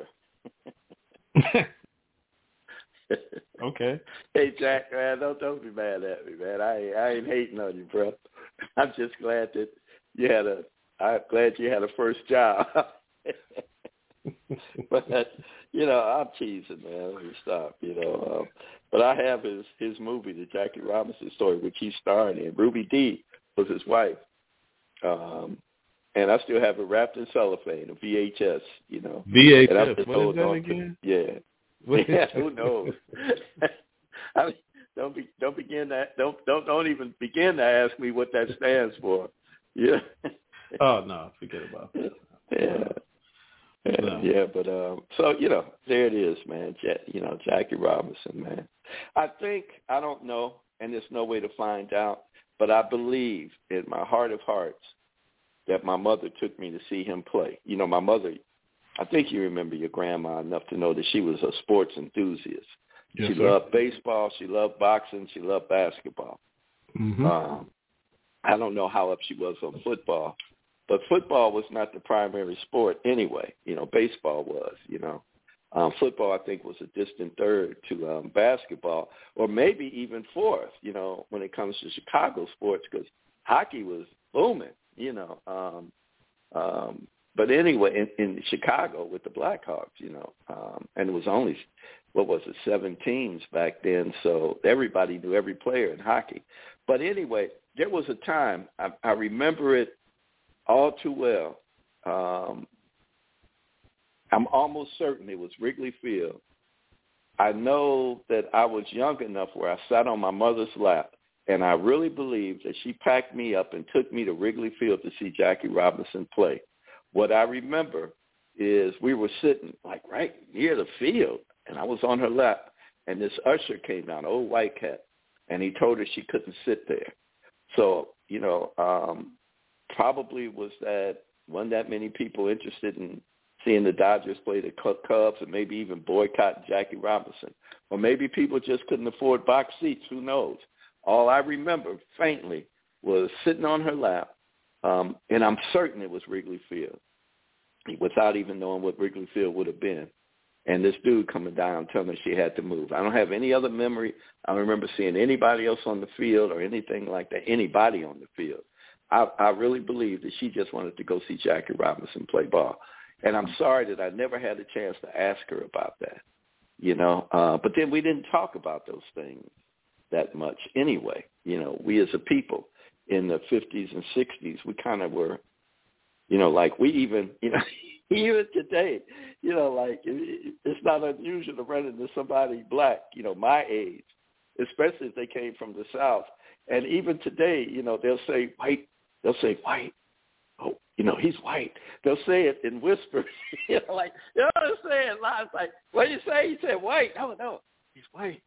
Okay. Hey, Jack, man, don't don't be mad at me, man. I I ain't hating on you, bro. I'm just glad that you had a. I'm glad you had a first job. But you know, I'm teasing, man. Let me stop. You know, um, but I have his his movie, the Jackie Robinson story, which he starred in. Ruby Dee was his wife, um, and I still have it wrapped in cellophane, a V H S. You know, V H S. And I'm just what is that on again? To, yeah. Yeah, who knows? I mean, don't be, don't begin that. Don't don't don't even begin to ask me what that stands for. Yeah. Oh no, forget about that. Yeah. Yeah, no. yeah, but um, so you know, there it is, man. Ja- you know, Jackie Robinson, man. I think I don't know, and there's no way to find out, but I believe in my heart of hearts that my mother took me to see him play. You know, my mother. I think you remember your grandma enough to know that she was a sports enthusiast. Yes, she sir. loved baseball. She loved boxing. She loved basketball. Mm-hmm. Um, I don't know how up she was on football, but football was not the primary sport anyway. You know, baseball was, you know. Um, football, I think, was a distant third to um, basketball, or maybe even fourth, you know, when it comes to Chicago sports, because hockey was booming, you know. Um, um, But anyway, in, in Chicago with the Blackhawks, you know, um, and it was only, what was it, seven teams back then, so everybody knew every player in hockey. But anyway, there was a time, I, I remember it all too well. Um, I'm almost certain it was Wrigley Field. I know that I was young enough where I sat on my mother's lap, and I really believe that she packed me up and took me to Wrigley Field to see Jackie Robinson play. What I remember is we were sitting like right near the field, and I was on her lap, and this usher came down, old white cat, and he told her she couldn't sit there. So, you know, um, probably was that wasn't that many people interested in seeing the Dodgers play the Cubs, and maybe even boycott Jackie Robinson. Or maybe people just couldn't afford box seats. Who knows? All I remember faintly was sitting on her lap, um, and I'm certain it was Wrigley Field. without even knowing what Wrigley Field would have been. And this dude coming down telling her she had to move. I don't have any other memory. I don't remember seeing anybody else on the field or anything like that, anybody on the field. I, I really believe that she just wanted to go see Jackie Robinson play ball. And I'm sorry that I never had a chance to ask her about that, you know. Uh, but then we didn't talk about those things that much anyway. You know, we as a people in the fifties and sixties, we kind of were, you know, like we even, you know, even today, you know, like it, it's not unusual to run into somebody black, you know, my age, especially if they came from the South. And even today, you know, they'll say white, they'll say white. Oh, you know, he's white. They'll say it in whispers. you know, like, you know what I'm saying? It's like, what do you say? He said white. No, no, he's white.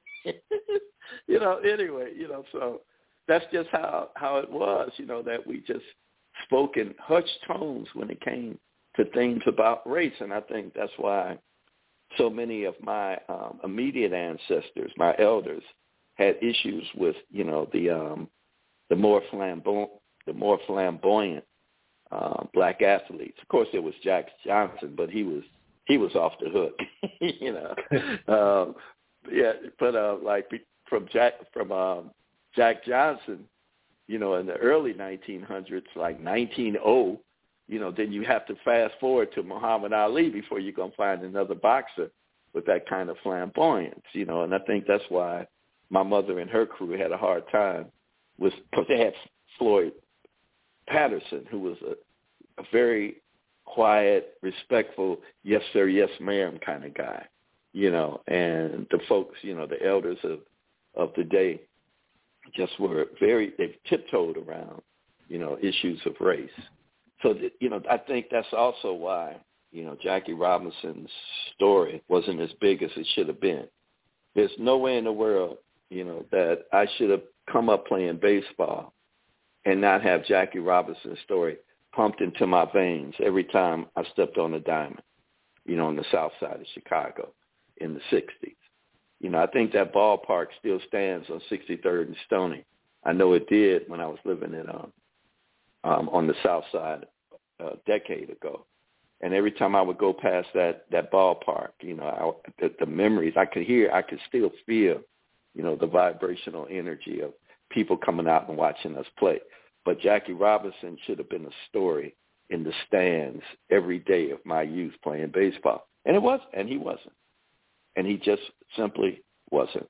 you know, anyway, you know, so that's just how, how it was, you know, that we just spoke in hushed tones when it came to things about race. And I think that's why so many of my um, immediate ancestors, my elders, had issues with, you know, the um, the more flamboyant, the more flamboyant uh, black athletes. Of course, there was Jack Johnson, but he was he was off the hook, you know. um, yeah, but uh, like from Jack from um, Jack Johnson, you know, in the early nineteen hundreds, like nineteen oh, you know, then you have to fast forward to Muhammad Ali before you're gonna find another boxer with that kind of flamboyance, you know. And I think that's why my mother and her crew had a hard time with, because they had Floyd Patterson, who was a, a very quiet, respectful, yes sir, yes ma'am kind of guy, you know, and the folks, you know, the elders of, of the day just were very, they tiptoed around, you know, issues of race. So, that, you know, I think that's also why, you know, Jackie Robinson's story wasn't as big as it should have been. There's no way in the world, you know, that I should have come up playing baseball and not have Jackie Robinson's story pumped into my veins every time I stepped on a diamond, you know, on the south side of Chicago in the sixties. You know, I think that ballpark still stands on sixty-third and Stony. I know it did when I was living in um, um, on the south side a decade ago. And every time I would go past that, that ballpark, you know, I, the, the memories, I could hear, I could still feel, you know, the vibrational energy of people coming out and watching us play. But Jackie Robinson should have been a story in the stands every day of my youth playing baseball. And it was, and he wasn't. And he just simply wasn't.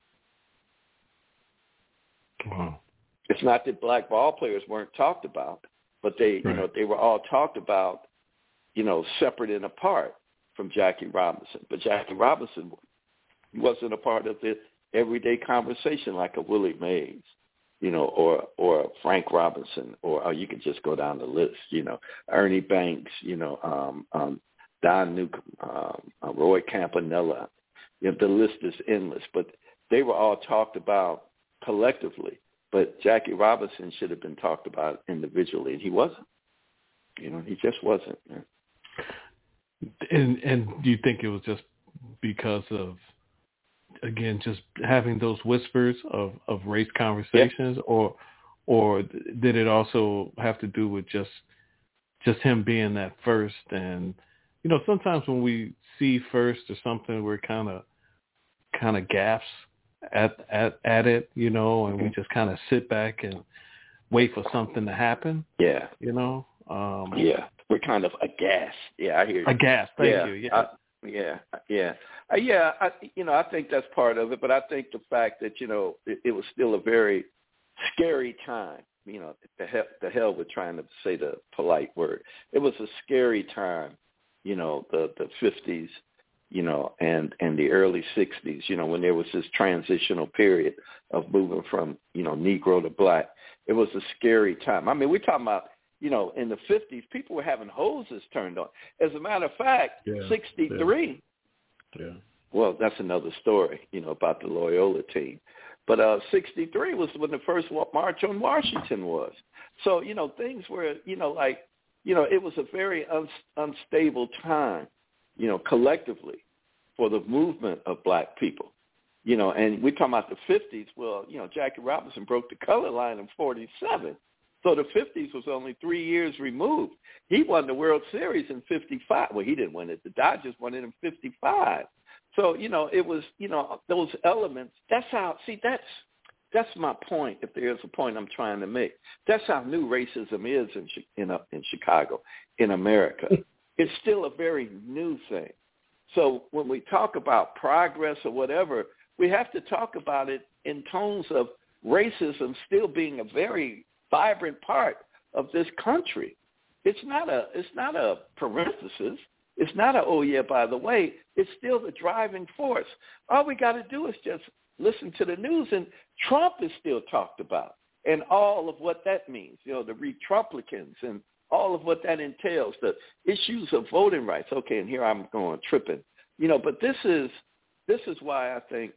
Wow. It's not that black ball players weren't talked about, but they, right. you know, they were all talked about, you know, separate and apart from Jackie Robinson. But Jackie Robinson wasn't a part of the everyday conversation like a Willie Mays, you know, or or Frank Robinson, or, or you could just go down the list, you know, Ernie Banks, you know, um, um, Don Newcomb, um, uh, Roy Campanella. You know, the list is endless. But they were all talked about collectively. But Jackie Robinson should have been talked about individually, and he wasn't. You know, he just wasn't. Man. And and do you think it was just because of, again, just having those whispers of, of race conversations, yeah. or or did it also have to do with just just him being that first? And you know, sometimes when we see first or something, we're kind of kind of gasp at at at it, you know, and mm-hmm. we just kind of sit back and wait for something to happen. Yeah, you know. Um, yeah, we're kind of aghast. Yeah, I hear you. Aghast. Thank yeah. you. Yeah. I, Yeah, yeah, uh, yeah. I, you know, I think that's part of it, but I think the fact that you know it, it was still a very scary time. You know, the hell, the hell with trying to say the polite word. It was a scary time. You know, the the fifties. You know, and and the early sixties. You know, when there was this transitional period of moving from you know Negro to black. It was a scary time. I mean, we're talking about. You know, in the fifties, people were having hoses turned on. As a matter of fact, yeah, sixty-three, yeah. yeah. well, that's another story, you know, about the Loyola team. But uh, sixty-three was when the first March on Washington was. So, you know, things were, you know, like, you know, it was a very un- unstable time, you know, collectively for the movement of black people. You know, and we're talking about the fifties. Well, you know, Jackie Robinson broke the color line in forty-seven. So the fifties was only three years removed. He won the World Series in fifty-five. Well, he didn't win it. The Dodgers won it in fifty-five. So, you know, it was, you know, those elements. That's how, see, that's that's my point, if there is a point I'm trying to make. That's how new racism is in in, uh, in Chicago, in America. It's still a very new thing. So when we talk about progress or whatever, we have to talk about it in tones of racism still being a very vibrant part of this country. It's not a it's not a parenthesis. It's not a, oh, yeah, by the way. It's still the driving force. All we got to do is just listen to the news, and Trump is still talked about and all of what that means, you know, the Retrumplicans and all of what that entails, the issues of voting rights. Okay, and here I'm going tripping. You know, but this is this is why I think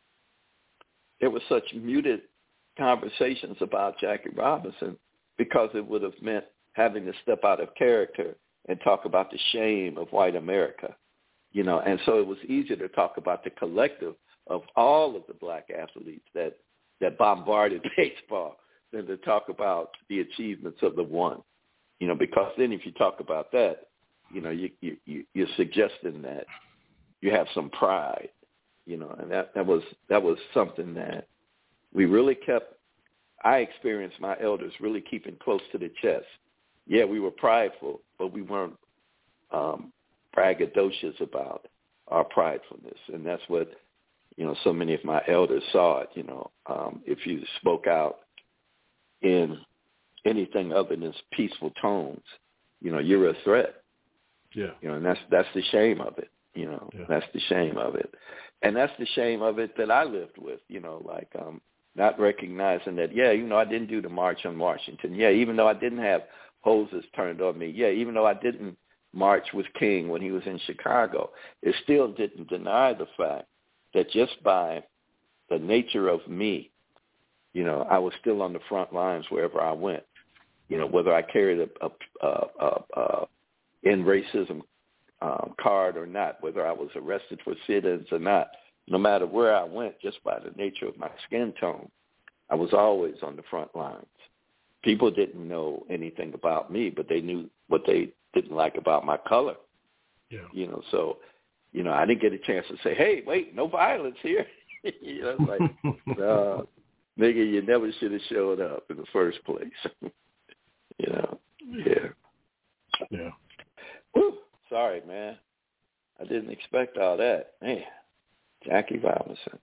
there was such muted conversations about Jackie Robinson, because it would have meant having to step out of character and talk about the shame of white America, you know. And so it was easier to talk about the collective of all of the black athletes that, that bombarded baseball than to talk about the achievements of the one, you know, because then if you talk about that, you know, you, you, you, you're suggesting that you have some pride, you know, and that, that was that was something that we really kept. I experienced my elders really keeping close to the chest. Yeah, we were prideful, but we weren't um, braggadocious about our pridefulness, and that's what, you know, so many of my elders saw it. You know, um, if you spoke out in anything other than peaceful tones, you know, you're a threat. Yeah. You know, and that's that's the shame of it. You know, yeah. That's the shame of it, and that's the shame of it that I lived with. You know, like um, not recognizing that. Yeah, you know, I didn't do the March on Washington. Yeah, even though I didn't have hoses turned on me. Yeah, even though I didn't march with King when he was in Chicago, it still didn't deny the fact that just by the nature of me, you know, I was still on the front lines wherever I went. You know, whether I carried a, a, a, a, a in racism um, card or not, whether I was arrested for sit-ins or not, no matter where I went, just by the nature of my skin tone, I was always on the front lines. People didn't know anything about me, but they knew what they didn't like about my color. Yeah. You know, so, you know, I didn't get a chance to say, hey, wait, no violence here. You know, it's like, no, nigga, you never should have showed up in the first place. You know, yeah. Yeah. Whew, sorry, man. I didn't expect all that. Man, Jackie Robinson.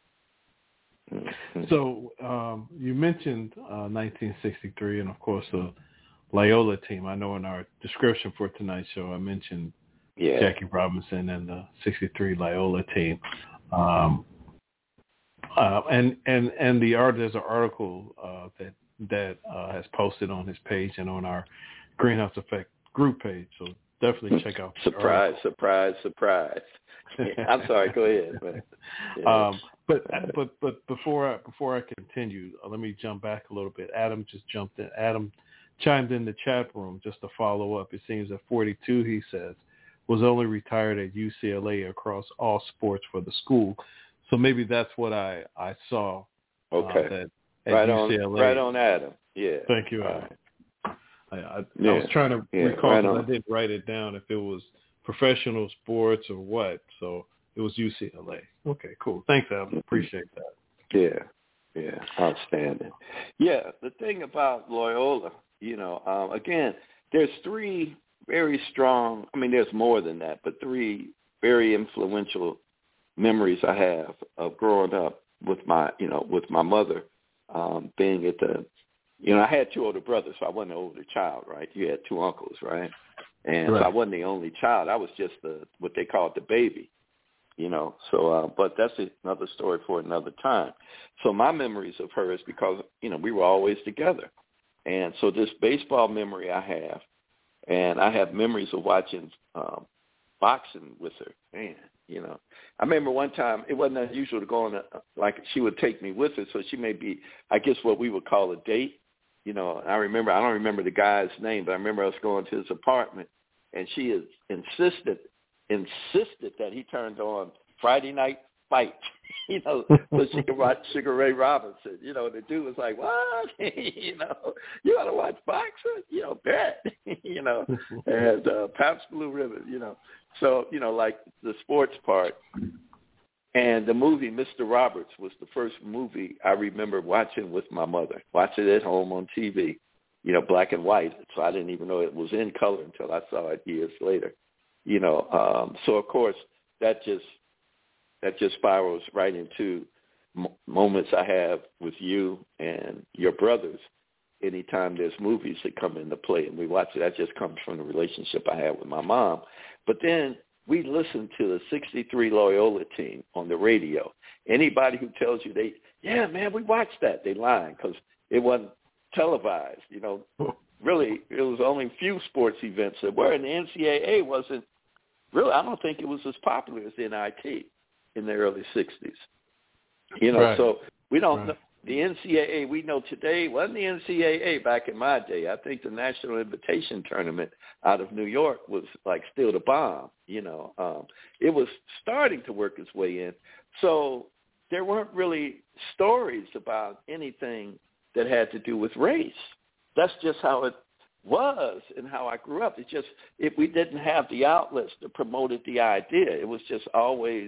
Mm-hmm. So um, you mentioned uh, nineteen sixty-three, and of course the Loyola team. I know in our description for tonight's show, I mentioned yeah. Jackie Robinson and the sixty-three Loyola team. Um, uh, and and and the art there's an article uh, that that uh, has posted on his page and on our Greenhouse Effect group page. So definitely check out. Surprise! Surprise! Surprise! I'm sorry. Go ahead. But, yeah. um, but but but before I, before I continue, uh, let me jump back a little bit. Adam just jumped in. Adam chimed in the chat room just to follow up. It seems at forty-two, he says, was only retired at U C L A across all sports for the school. So maybe that's what I I saw. Okay. Uh, that at right U C L A. on. Right on, Adam. Yeah. Thank you, Adam. Right. I, I, yeah. I was trying to yeah. recall right because I didn't write it down if it was professional sports or what. So it was U C L A. Okay, cool. Thanks, Adam. Appreciate that. Yeah, yeah, outstanding. Yeah, the thing about Loyola, you know, um, again, there's three very strong, I mean, there's more than that, but three very influential memories I have of growing up with my, you know, with my mother um, being at the, you know, I had two older brothers, so I wasn't the older child, right? You had two uncles, right? And right. so I wasn't the only child. I was just the what they called the baby, you know. So, uh, but that's another story for another time. So my memories of her is because, you know, we were always together. And so this baseball memory I have, and I have memories of watching um, boxing with her. Man, you know, I remember one time, it wasn't unusual to go on, a, like she would take me with her, so she may be, I guess what we would call a date. You know, I remember, I don't remember the guy's name, but I remember us going to his apartment, and she is insisted, insisted that he turned on Friday Night fight, you know, so she could watch Sugar Ray Robinson. You know, the dude was like, what? you know, you want to watch boxing? You know, bet. you know, and uh, Pabst Blue Ribbon, you know. So, you know, like the sports part. And the movie Mister Roberts was the first movie I remember watching with my mother, watching it at home on T V, you know, black and white. So I didn't even know it was in color until I saw it years later. You know, um, so of course that just that just spirals right into m- moments I have with you and your brothers. Anytime there's movies that come into play and we watch it, that just comes from the relationship I had with my mom. But then we listened to the sixty-three Loyola team on the radio. Anybody who tells you they, yeah, man, we watched that, they lying because it wasn't televised. You know, really, it was only a few sports events that were, and the N C double A wasn't really, I don't think it was as popular as the N I T in the early sixties. You know, right. so we don't right. know. The N C double A we know today wasn't the N C double A back in my day. I think the National Invitation Tournament out of New York was like still the bomb, you know. Um, it was starting to work its way in. So there weren't really stories about anything that had to do with race. That's just how it was and how I grew up. It's just if we didn't have the outlets that promoted the idea, it was just always,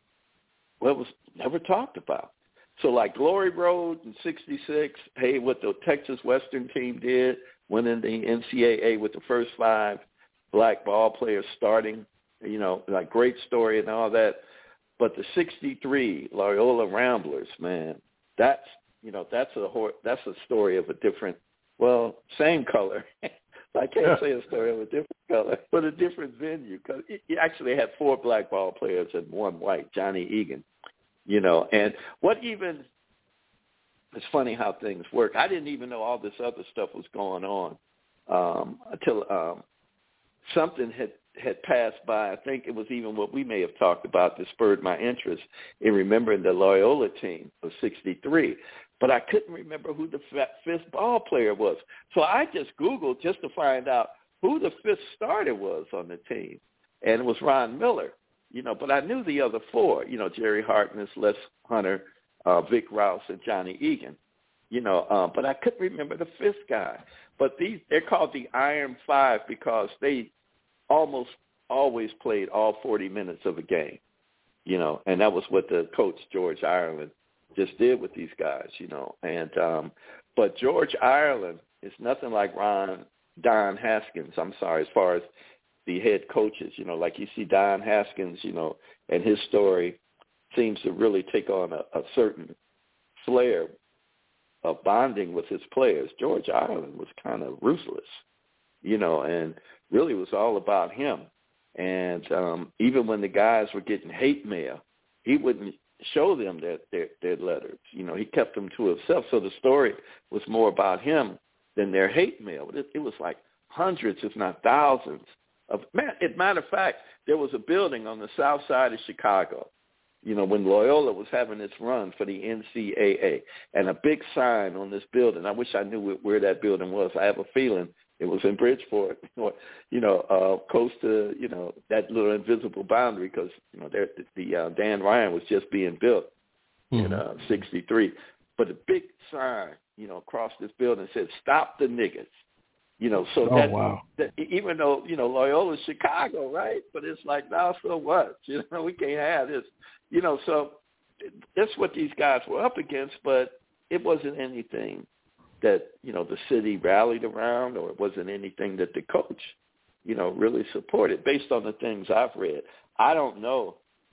well, it was never talked about. So like Glory Road in sixty-six, hey, what the Texas Western team did, winning the N C double A with the first five black ball players starting, you know, like great story and all that. But the sixty-three Loyola Ramblers, man, that's, you know, that's a that's a story of a different, well, same color. I can't yeah. say a story of a different color, but a different venue because it, it actually had four black ball players and one white, Johnny Egan. You know, and what even, it's funny how things work. I didn't even know all this other stuff was going on um, until um, something had, had passed by. I think it was even what we may have talked about that spurred my interest in remembering the Loyola team of sixty-three. But I couldn't remember who the fifth ball player was. So I just Googled just to find out who the fifth starter was on the team, and it was Ron Miller. You know, but I knew the other four, you know, Jerry Harkness, Les Hunter, uh, Vic Rouse, and Johnny Egan, you know, uh, but I couldn't remember the fifth guy. But these, they're called the Iron Five because they almost always played all forty minutes of a game, you know, and that was what the coach, George Ireland, just did with these guys, you know. And um, but George Ireland is nothing like Ron, Don Haskins, I'm sorry, as far as the head coaches, you know, like you see Don Haskins, you know, and his story seems to really take on a, a certain flair of bonding with his players. George Ireland was kind of ruthless, you know, and really was all about him. And um, even when the guys were getting hate mail, he wouldn't show them their, their, their letters. You know, he kept them to himself. So the story was more about him than their hate mail. It, it was like hundreds, if not thousands, Of, man, as a matter of fact, there was a building on the south side of Chicago, you know, when Loyola was having its run for the N C double A, and a big sign on this building. I wish I knew where that building was. I have a feeling it was in Bridgeport, you know, uh, close to, you know, that little invisible boundary because, you know, there, the uh, Dan Ryan was just being built mm-hmm. in uh, sixty-three. But a big sign, you know, across this building said, "Stop the niggas." You know, so oh, that, wow. that even though, you know, Loyola's Chicago, right? But it's like, now so what? You know, we can't have this. You know, so that's what these guys were up against, but it wasn't anything that, you know, the city rallied around, or it wasn't anything that the coach, you know, really supported based on the things I've read. I don't know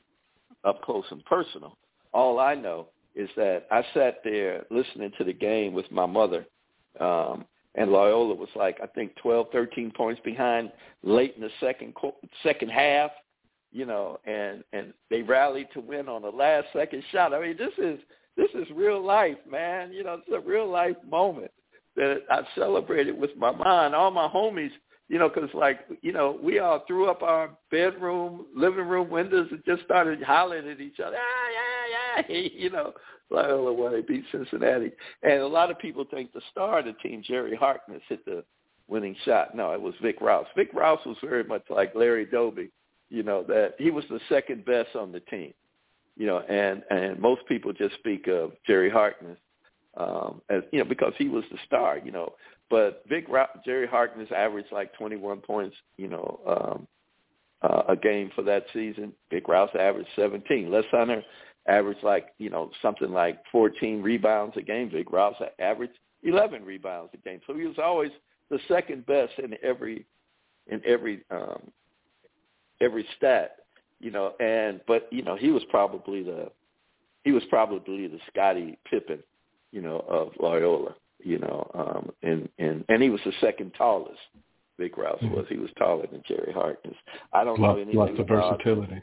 up close and personal. All I know is that I sat there listening to the game with my mother, um, and Loyola was like, I think, twelve, thirteen points behind late in the second second half, you know, and, and they rallied to win on the last second shot. I mean, this is this is real life, man. You know, it's a real life moment that I celebrated with my mom, all my homies, you know, because, like, you know, we all threw up our bedroom, living room windows and just started hollering at each other, ah, yeah, yeah, you know. Loyola won, they beat Cincinnati. And a lot of people think the star of the team, Jerry Harkness, hit the winning shot. No, it was Vic Rouse. Vic Rouse was very much like Larry Doby, you know, that he was the second best on the team. you know, and, and most people just speak of Jerry Harkness um, as, you know, because he was the star, you know. But Vic Ra- Jerry Harkness averaged like twenty-one points, you know, um, uh, a game for that season. Vic Rouse averaged seventeen. Les Hunter averaged like, you know, something like fourteen rebounds a game. Vic Rouse averaged eleven rebounds a game. So he was always the second best in every in every um, every stat, you know. And but you know, he was probably the he was probably the Scottie Pippen, you know, of Loyola. You know, um, and, and and he was the second tallest. Vic Rouse mm-hmm. was. He was taller than Jerry Harkness. I don't Lots, know anything lots of about versatility.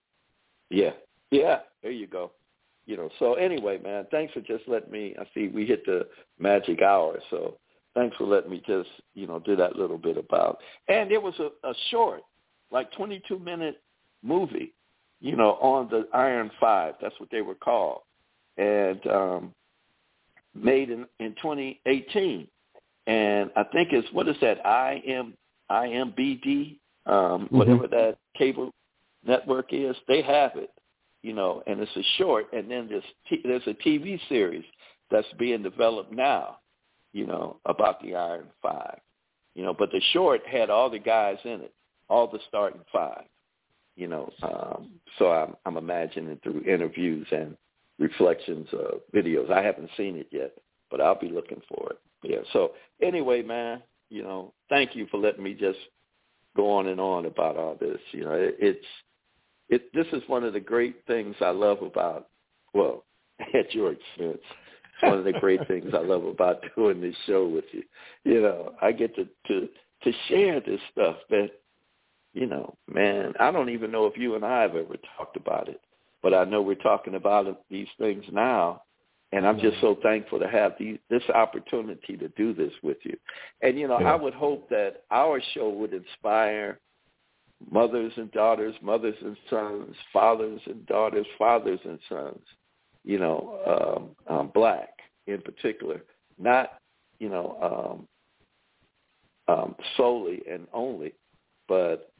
Yeah, yeah. There you go. You know. So anyway, man, thanks for just letting me. I see we hit the magic hour, so thanks for letting me just you know do that little bit about. And it was a, a short, like twenty-two minute movie, you know, on the Iron Five. That's what they were called, and. um made in, in twenty eighteen. And I think it's, what is that, I M I M B D, um, mm-hmm. whatever that cable network is, they have it, you know, and it's a short. And then there's, t- there's a T V series that's being developed now, you know, about the Iron Five, you know, but the short had all the guys in it, all the starting five, you know. Um, so I'm, I'm imagining through interviews and reflections of videos. I haven't seen it yet, but I'll be looking for it. Yeah. So anyway, man, you know, thank you for letting me just go on and on about all this. You know, it, it's it. This is one of the great things I love about. Well, at your expense, it's one of the great things I love about doing this show with you. You know, I get to to to share this stuff that, you know, man, I don't even know if you and I have ever talked about it. But I know we're talking about these things now, and I'm just so thankful to have these, this opportunity to do this with you. And, you know, yeah. I would hope that our show would inspire mothers and daughters, mothers and sons, fathers and daughters, fathers and sons, you know, um, um, black in particular, not, you know, um, um, solely and only, but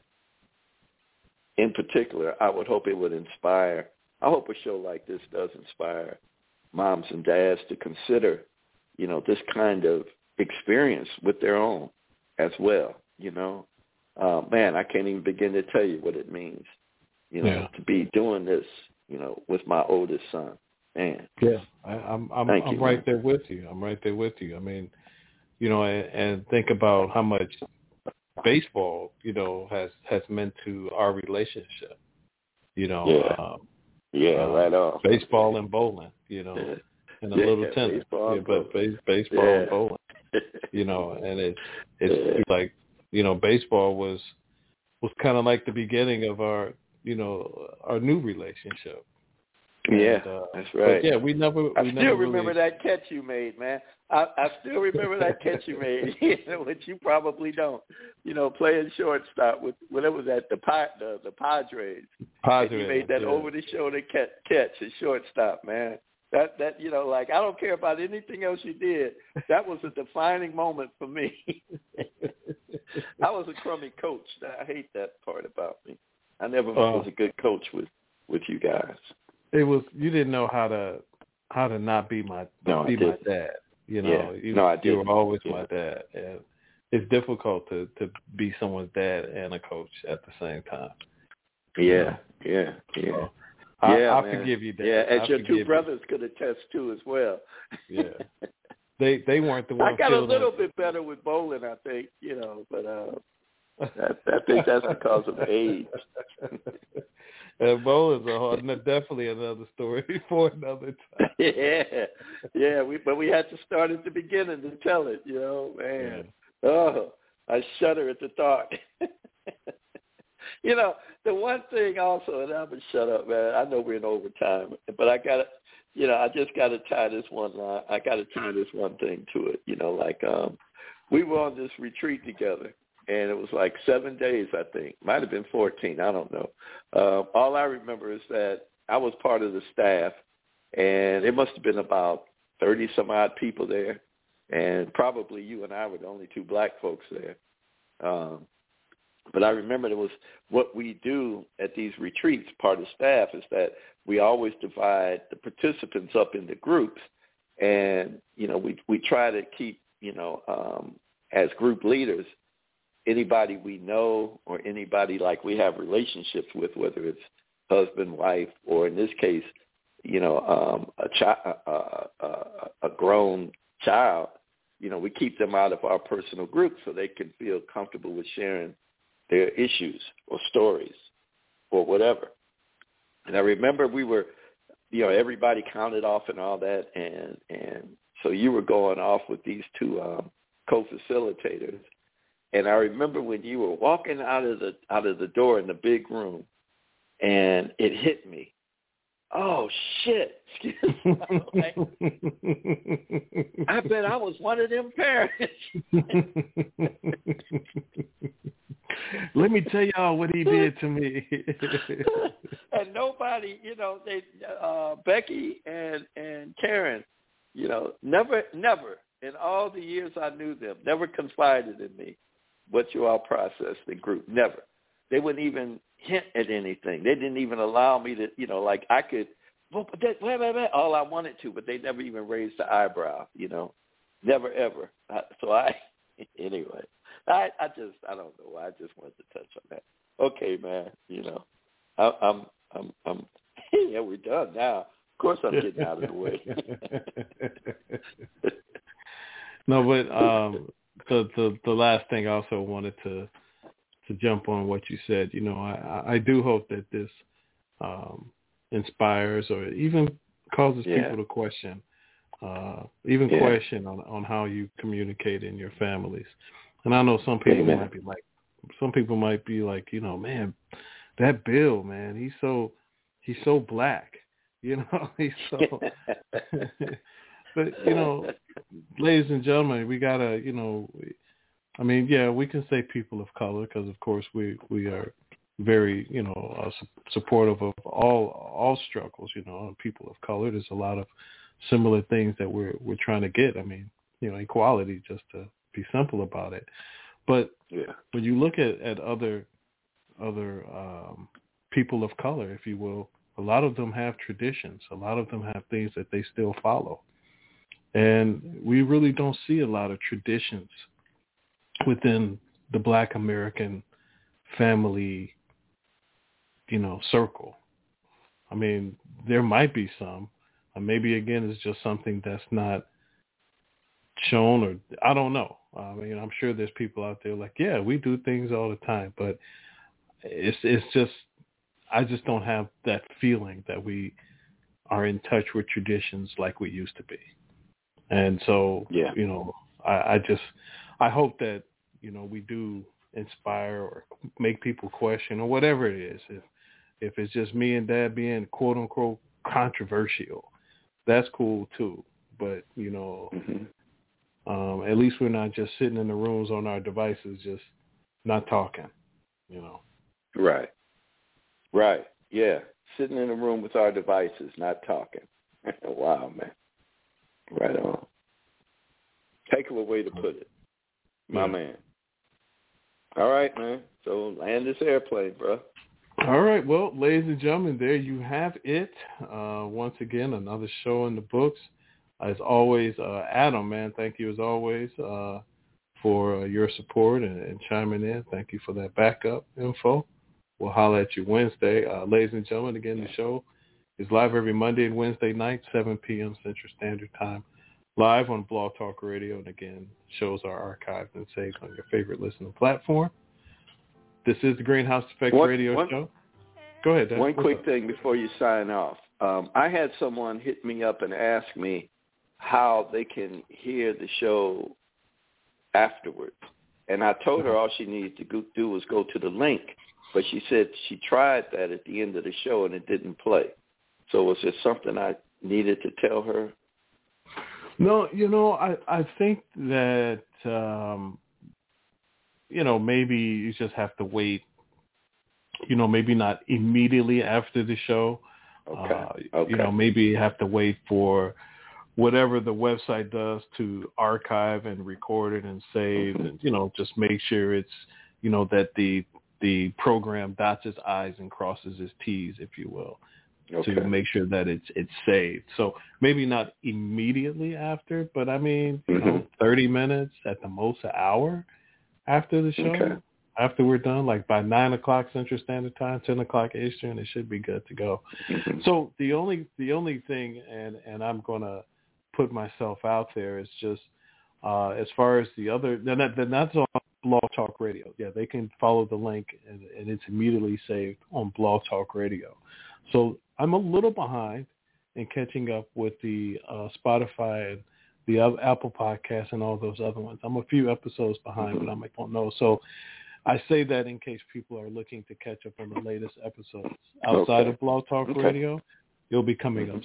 in particular, I would hope it would inspire, I hope a show like this does inspire moms and dads to consider, you know, this kind of experience with their own as well, you know. Uh, man, I can't even begin to tell you what it means, you know, yeah. to be doing this, you know, with my oldest son. Man. Yeah, I, I'm I'm, I'm you, right man. there with you. I'm right there with you. I mean, you know, and, and think about how much baseball, you know, has, has meant to our relationship, you know. Yeah, um, yeah uh, right on. Baseball and bowling, you know, yeah. and a yeah, little yeah, tennis, baseball yeah, but base, baseball yeah. and bowling, you know, and it's it's yeah. like, you know, baseball was was kind of like the beginning of our, you know, our new relationship. Yeah, and, uh, that's right. But yeah, we never. We I still never remember really... that catch you made, man. I, I still remember that catch you made, which you probably don't. You know, playing shortstop with whatever was that the the, the Padres. Padres. And you made that yeah. over the shoulder catch, catch at shortstop, man. That that you know, like I don't care about anything else you did. That was a defining moment for me. I was a crummy coach. I hate that part about me. I never uh, was a good coach with, with you guys. It was you didn't know how to how to not be my no, be my dad. You know, yeah. you, no, I you were always yeah. my dad, and it's difficult to, to be someone's dad and a coach at the same time. Yeah, yeah, yeah. So, I, yeah, I man. forgive you, Dad. Yeah, as I your two brothers you. could attest to as well. Yeah, they they weren't the one. I got a little it. bit better with bowling, I think, you know, but uh, that, I think that's because of age. And bowling's a hard, definitely another story for another time. yeah, yeah, we but we had to start at the beginning to tell it, you know, man. Yeah. Oh, I shudder at the thought. You know, the one thing also, and I'm going to shut up, man. I know we're in overtime, but I got to, you know, I just got to tie this one line. I got to tie this one thing to it. You know, like um, we were on this retreat together, and it was like seven days, I think. Might have been fourteen. I don't know. Uh, all I remember is that I was part of the staff, and it must have been about thirty-some-odd people there, and probably you and I were the only two black folks there. Um But I remember it was what we do at these retreats, part of staff, is that we always divide the participants up into groups. And, you know, we we try to keep, you know, um, as group leaders, anybody we know or anybody like we have relationships with, whether it's husband, wife, or in this case, you know, um, a, chi- a, a, a grown child, you know, we keep them out of our personal group so they can feel comfortable with sharing their issues or stories or whatever. And I remember we were, you know, everybody counted off and all that, and and so you were going off with these two um, co-facilitators. And I remember when you were walking out of the out of the door in the big room, and it hit me. Oh shit! Like, I bet I was one of them parents. Let me tell y'all what he did to me. And nobody, you know, they uh, Becky and and Karen, you know, never, never in all the years I knew them, never confided in me what you all processed in group. Never. They wouldn't even hint at anything. They didn't even allow me to, you know, like I could, well, but that, blah, blah, blah, all I wanted to, but they never even raised the eyebrow, you know, never, ever. I, so I, anyway, I, I just, I don't know why. I just wanted to touch on that. Okay, man, you know, I, I'm, I'm, I'm, yeah, we're done now. Of course I'm getting out of the way. No, but um, the, the, the last thing I also wanted to, to jump on what you said, you know, I, I do hope that this um, inspires or even causes yeah. people to question, uh, even yeah. question on, on how you communicate in your families. And I know some people Amen. might be like, some people might be like, you know, man, that Bill, man, he's so, he's so black, you know, he's so, but, you know, ladies and gentlemen, we gotta, you know, I mean, yeah, we can say people of color because, of course, we, we are very, you know, uh, su- supportive of all all struggles, you know, people of color. There's a lot of similar things that we're we're trying to get. I mean, you know, equality, just to be simple about it. But yeah. when you look at, at other other um, people of color, if you will, a lot of them have traditions. A lot of them have things that they still follow. And we really don't see a lot of traditions within the Black American family, you know, circle. I mean, there might be some. Uh, maybe, again, it's just something that's not shown, or I don't know. I mean, I'm sure there's people out there like, yeah, we do things all the time, but it's it's just, I just don't have that feeling that we are in touch with traditions like we used to be. And so, yeah. you know, I, I just, I hope that, you know, we do inspire or make people question or whatever it is. If if it's just me and Dad being quote unquote controversial, that's cool too. But, you know, mm-hmm. um, at least we're not just sitting in the rooms on our devices, just not talking, you know. Right. Right. Yeah. Sitting in a room with our devices, not talking. Wow, man. Right on. Heck of a way to put it. My yeah. man. All right, man. So land this airplane, bro. All right. Well, ladies and gentlemen, there you have it. Uh, once again, another show in the books. As always, uh, Adam, man, thank you as always uh, for uh, your support and, and chiming in. Thank you for that backup info. We'll holler at you Wednesday. Uh, ladies and gentlemen, again, the show is live every Monday and Wednesday night, seven p.m. Central Standard Time, live on Blog Talk Radio. And again, shows are archived and saved on your favorite listening platform. This is the Greenhouse Effect one, Radio one, Show. Go ahead, Dan. One What's quick up? thing before you sign off. Um, I had someone hit me up and ask me how they can hear the show afterwards. And I told her all she needed to go, do was go to the link. But she said she tried that at the end of the show and it didn't play. So was there something I needed to tell her? No, you know, I, I think that, um, you know, maybe you just have to wait, you know, maybe not immediately after the show. Okay. Uh, okay. You know, maybe you have to wait for whatever the website does to archive and record it and save, mm-hmm. and, you know, just make sure it's, you know, that the the program dots its I's and crosses its T's, if you will, okay. to make sure that it's it's saved. So maybe not immediately after, but I mean, you mm-hmm. know, thirty minutes at the most, an hour after the show. Okay. After we're done, like by nine o'clock Central Standard Time, ten o'clock Eastern, it should be good to go. Mm-hmm. So the only the only thing, and, and I'm going to put myself out there, is just uh, as far as the other, then, that, then that's on Blog Talk Radio. Yeah, they can follow the link, and, and it's immediately saved on Blog Talk Radio. So I'm a little behind in catching up with the uh, Spotify and the Apple Podcasts and all those other ones. I'm a few episodes behind, mm-hmm. but I'm, I don't know. So I say that in case people are looking to catch up on the latest episodes outside okay. of Blog Talk okay. Radio. It'll be coming mm-hmm. up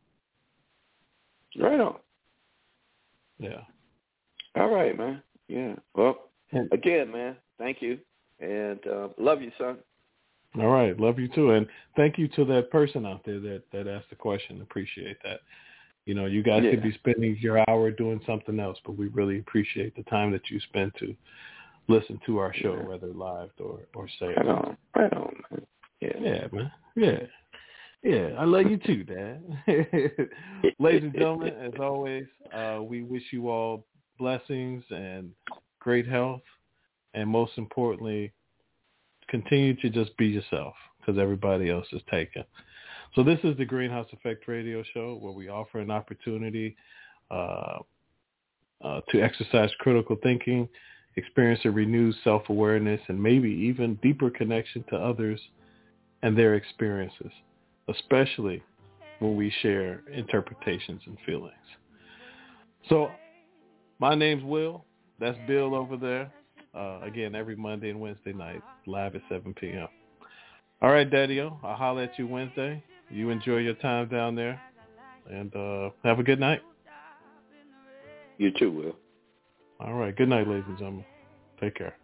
soon. Right on. Yeah. All right, man. Yeah. Well, again, man, thank you. And uh, love you, son. All right. Love you, too. And thank you to that person out there that, that asked the question. Appreciate that. You know, you guys yeah. could be spending your hour doing something else, but we really appreciate the time that you spend to listen to our show, yeah. whether live or, or say it. Right on. Right on, man. Yeah. Yeah, man. Yeah. Yeah. I love you too, Dad. Ladies and gentlemen, as always, uh, we wish you all blessings and great health. And most importantly, continue to just be yourself because everybody else is taken. So this is the Greenhouse Effect Radio Show, where we offer an opportunity uh, uh, to exercise critical thinking, experience a renewed self-awareness, and maybe even deeper connection to others and their experiences, especially when we share interpretations and feelings. So my name's Will. That's Bill over there. Uh, again, every Monday and Wednesday night, live at seven p.m. All right, Daddy-O, I'll holler at you Wednesday. You enjoy your time down there, and uh, have a good night. You too, Will. All right. Good night, ladies and gentlemen. Take care.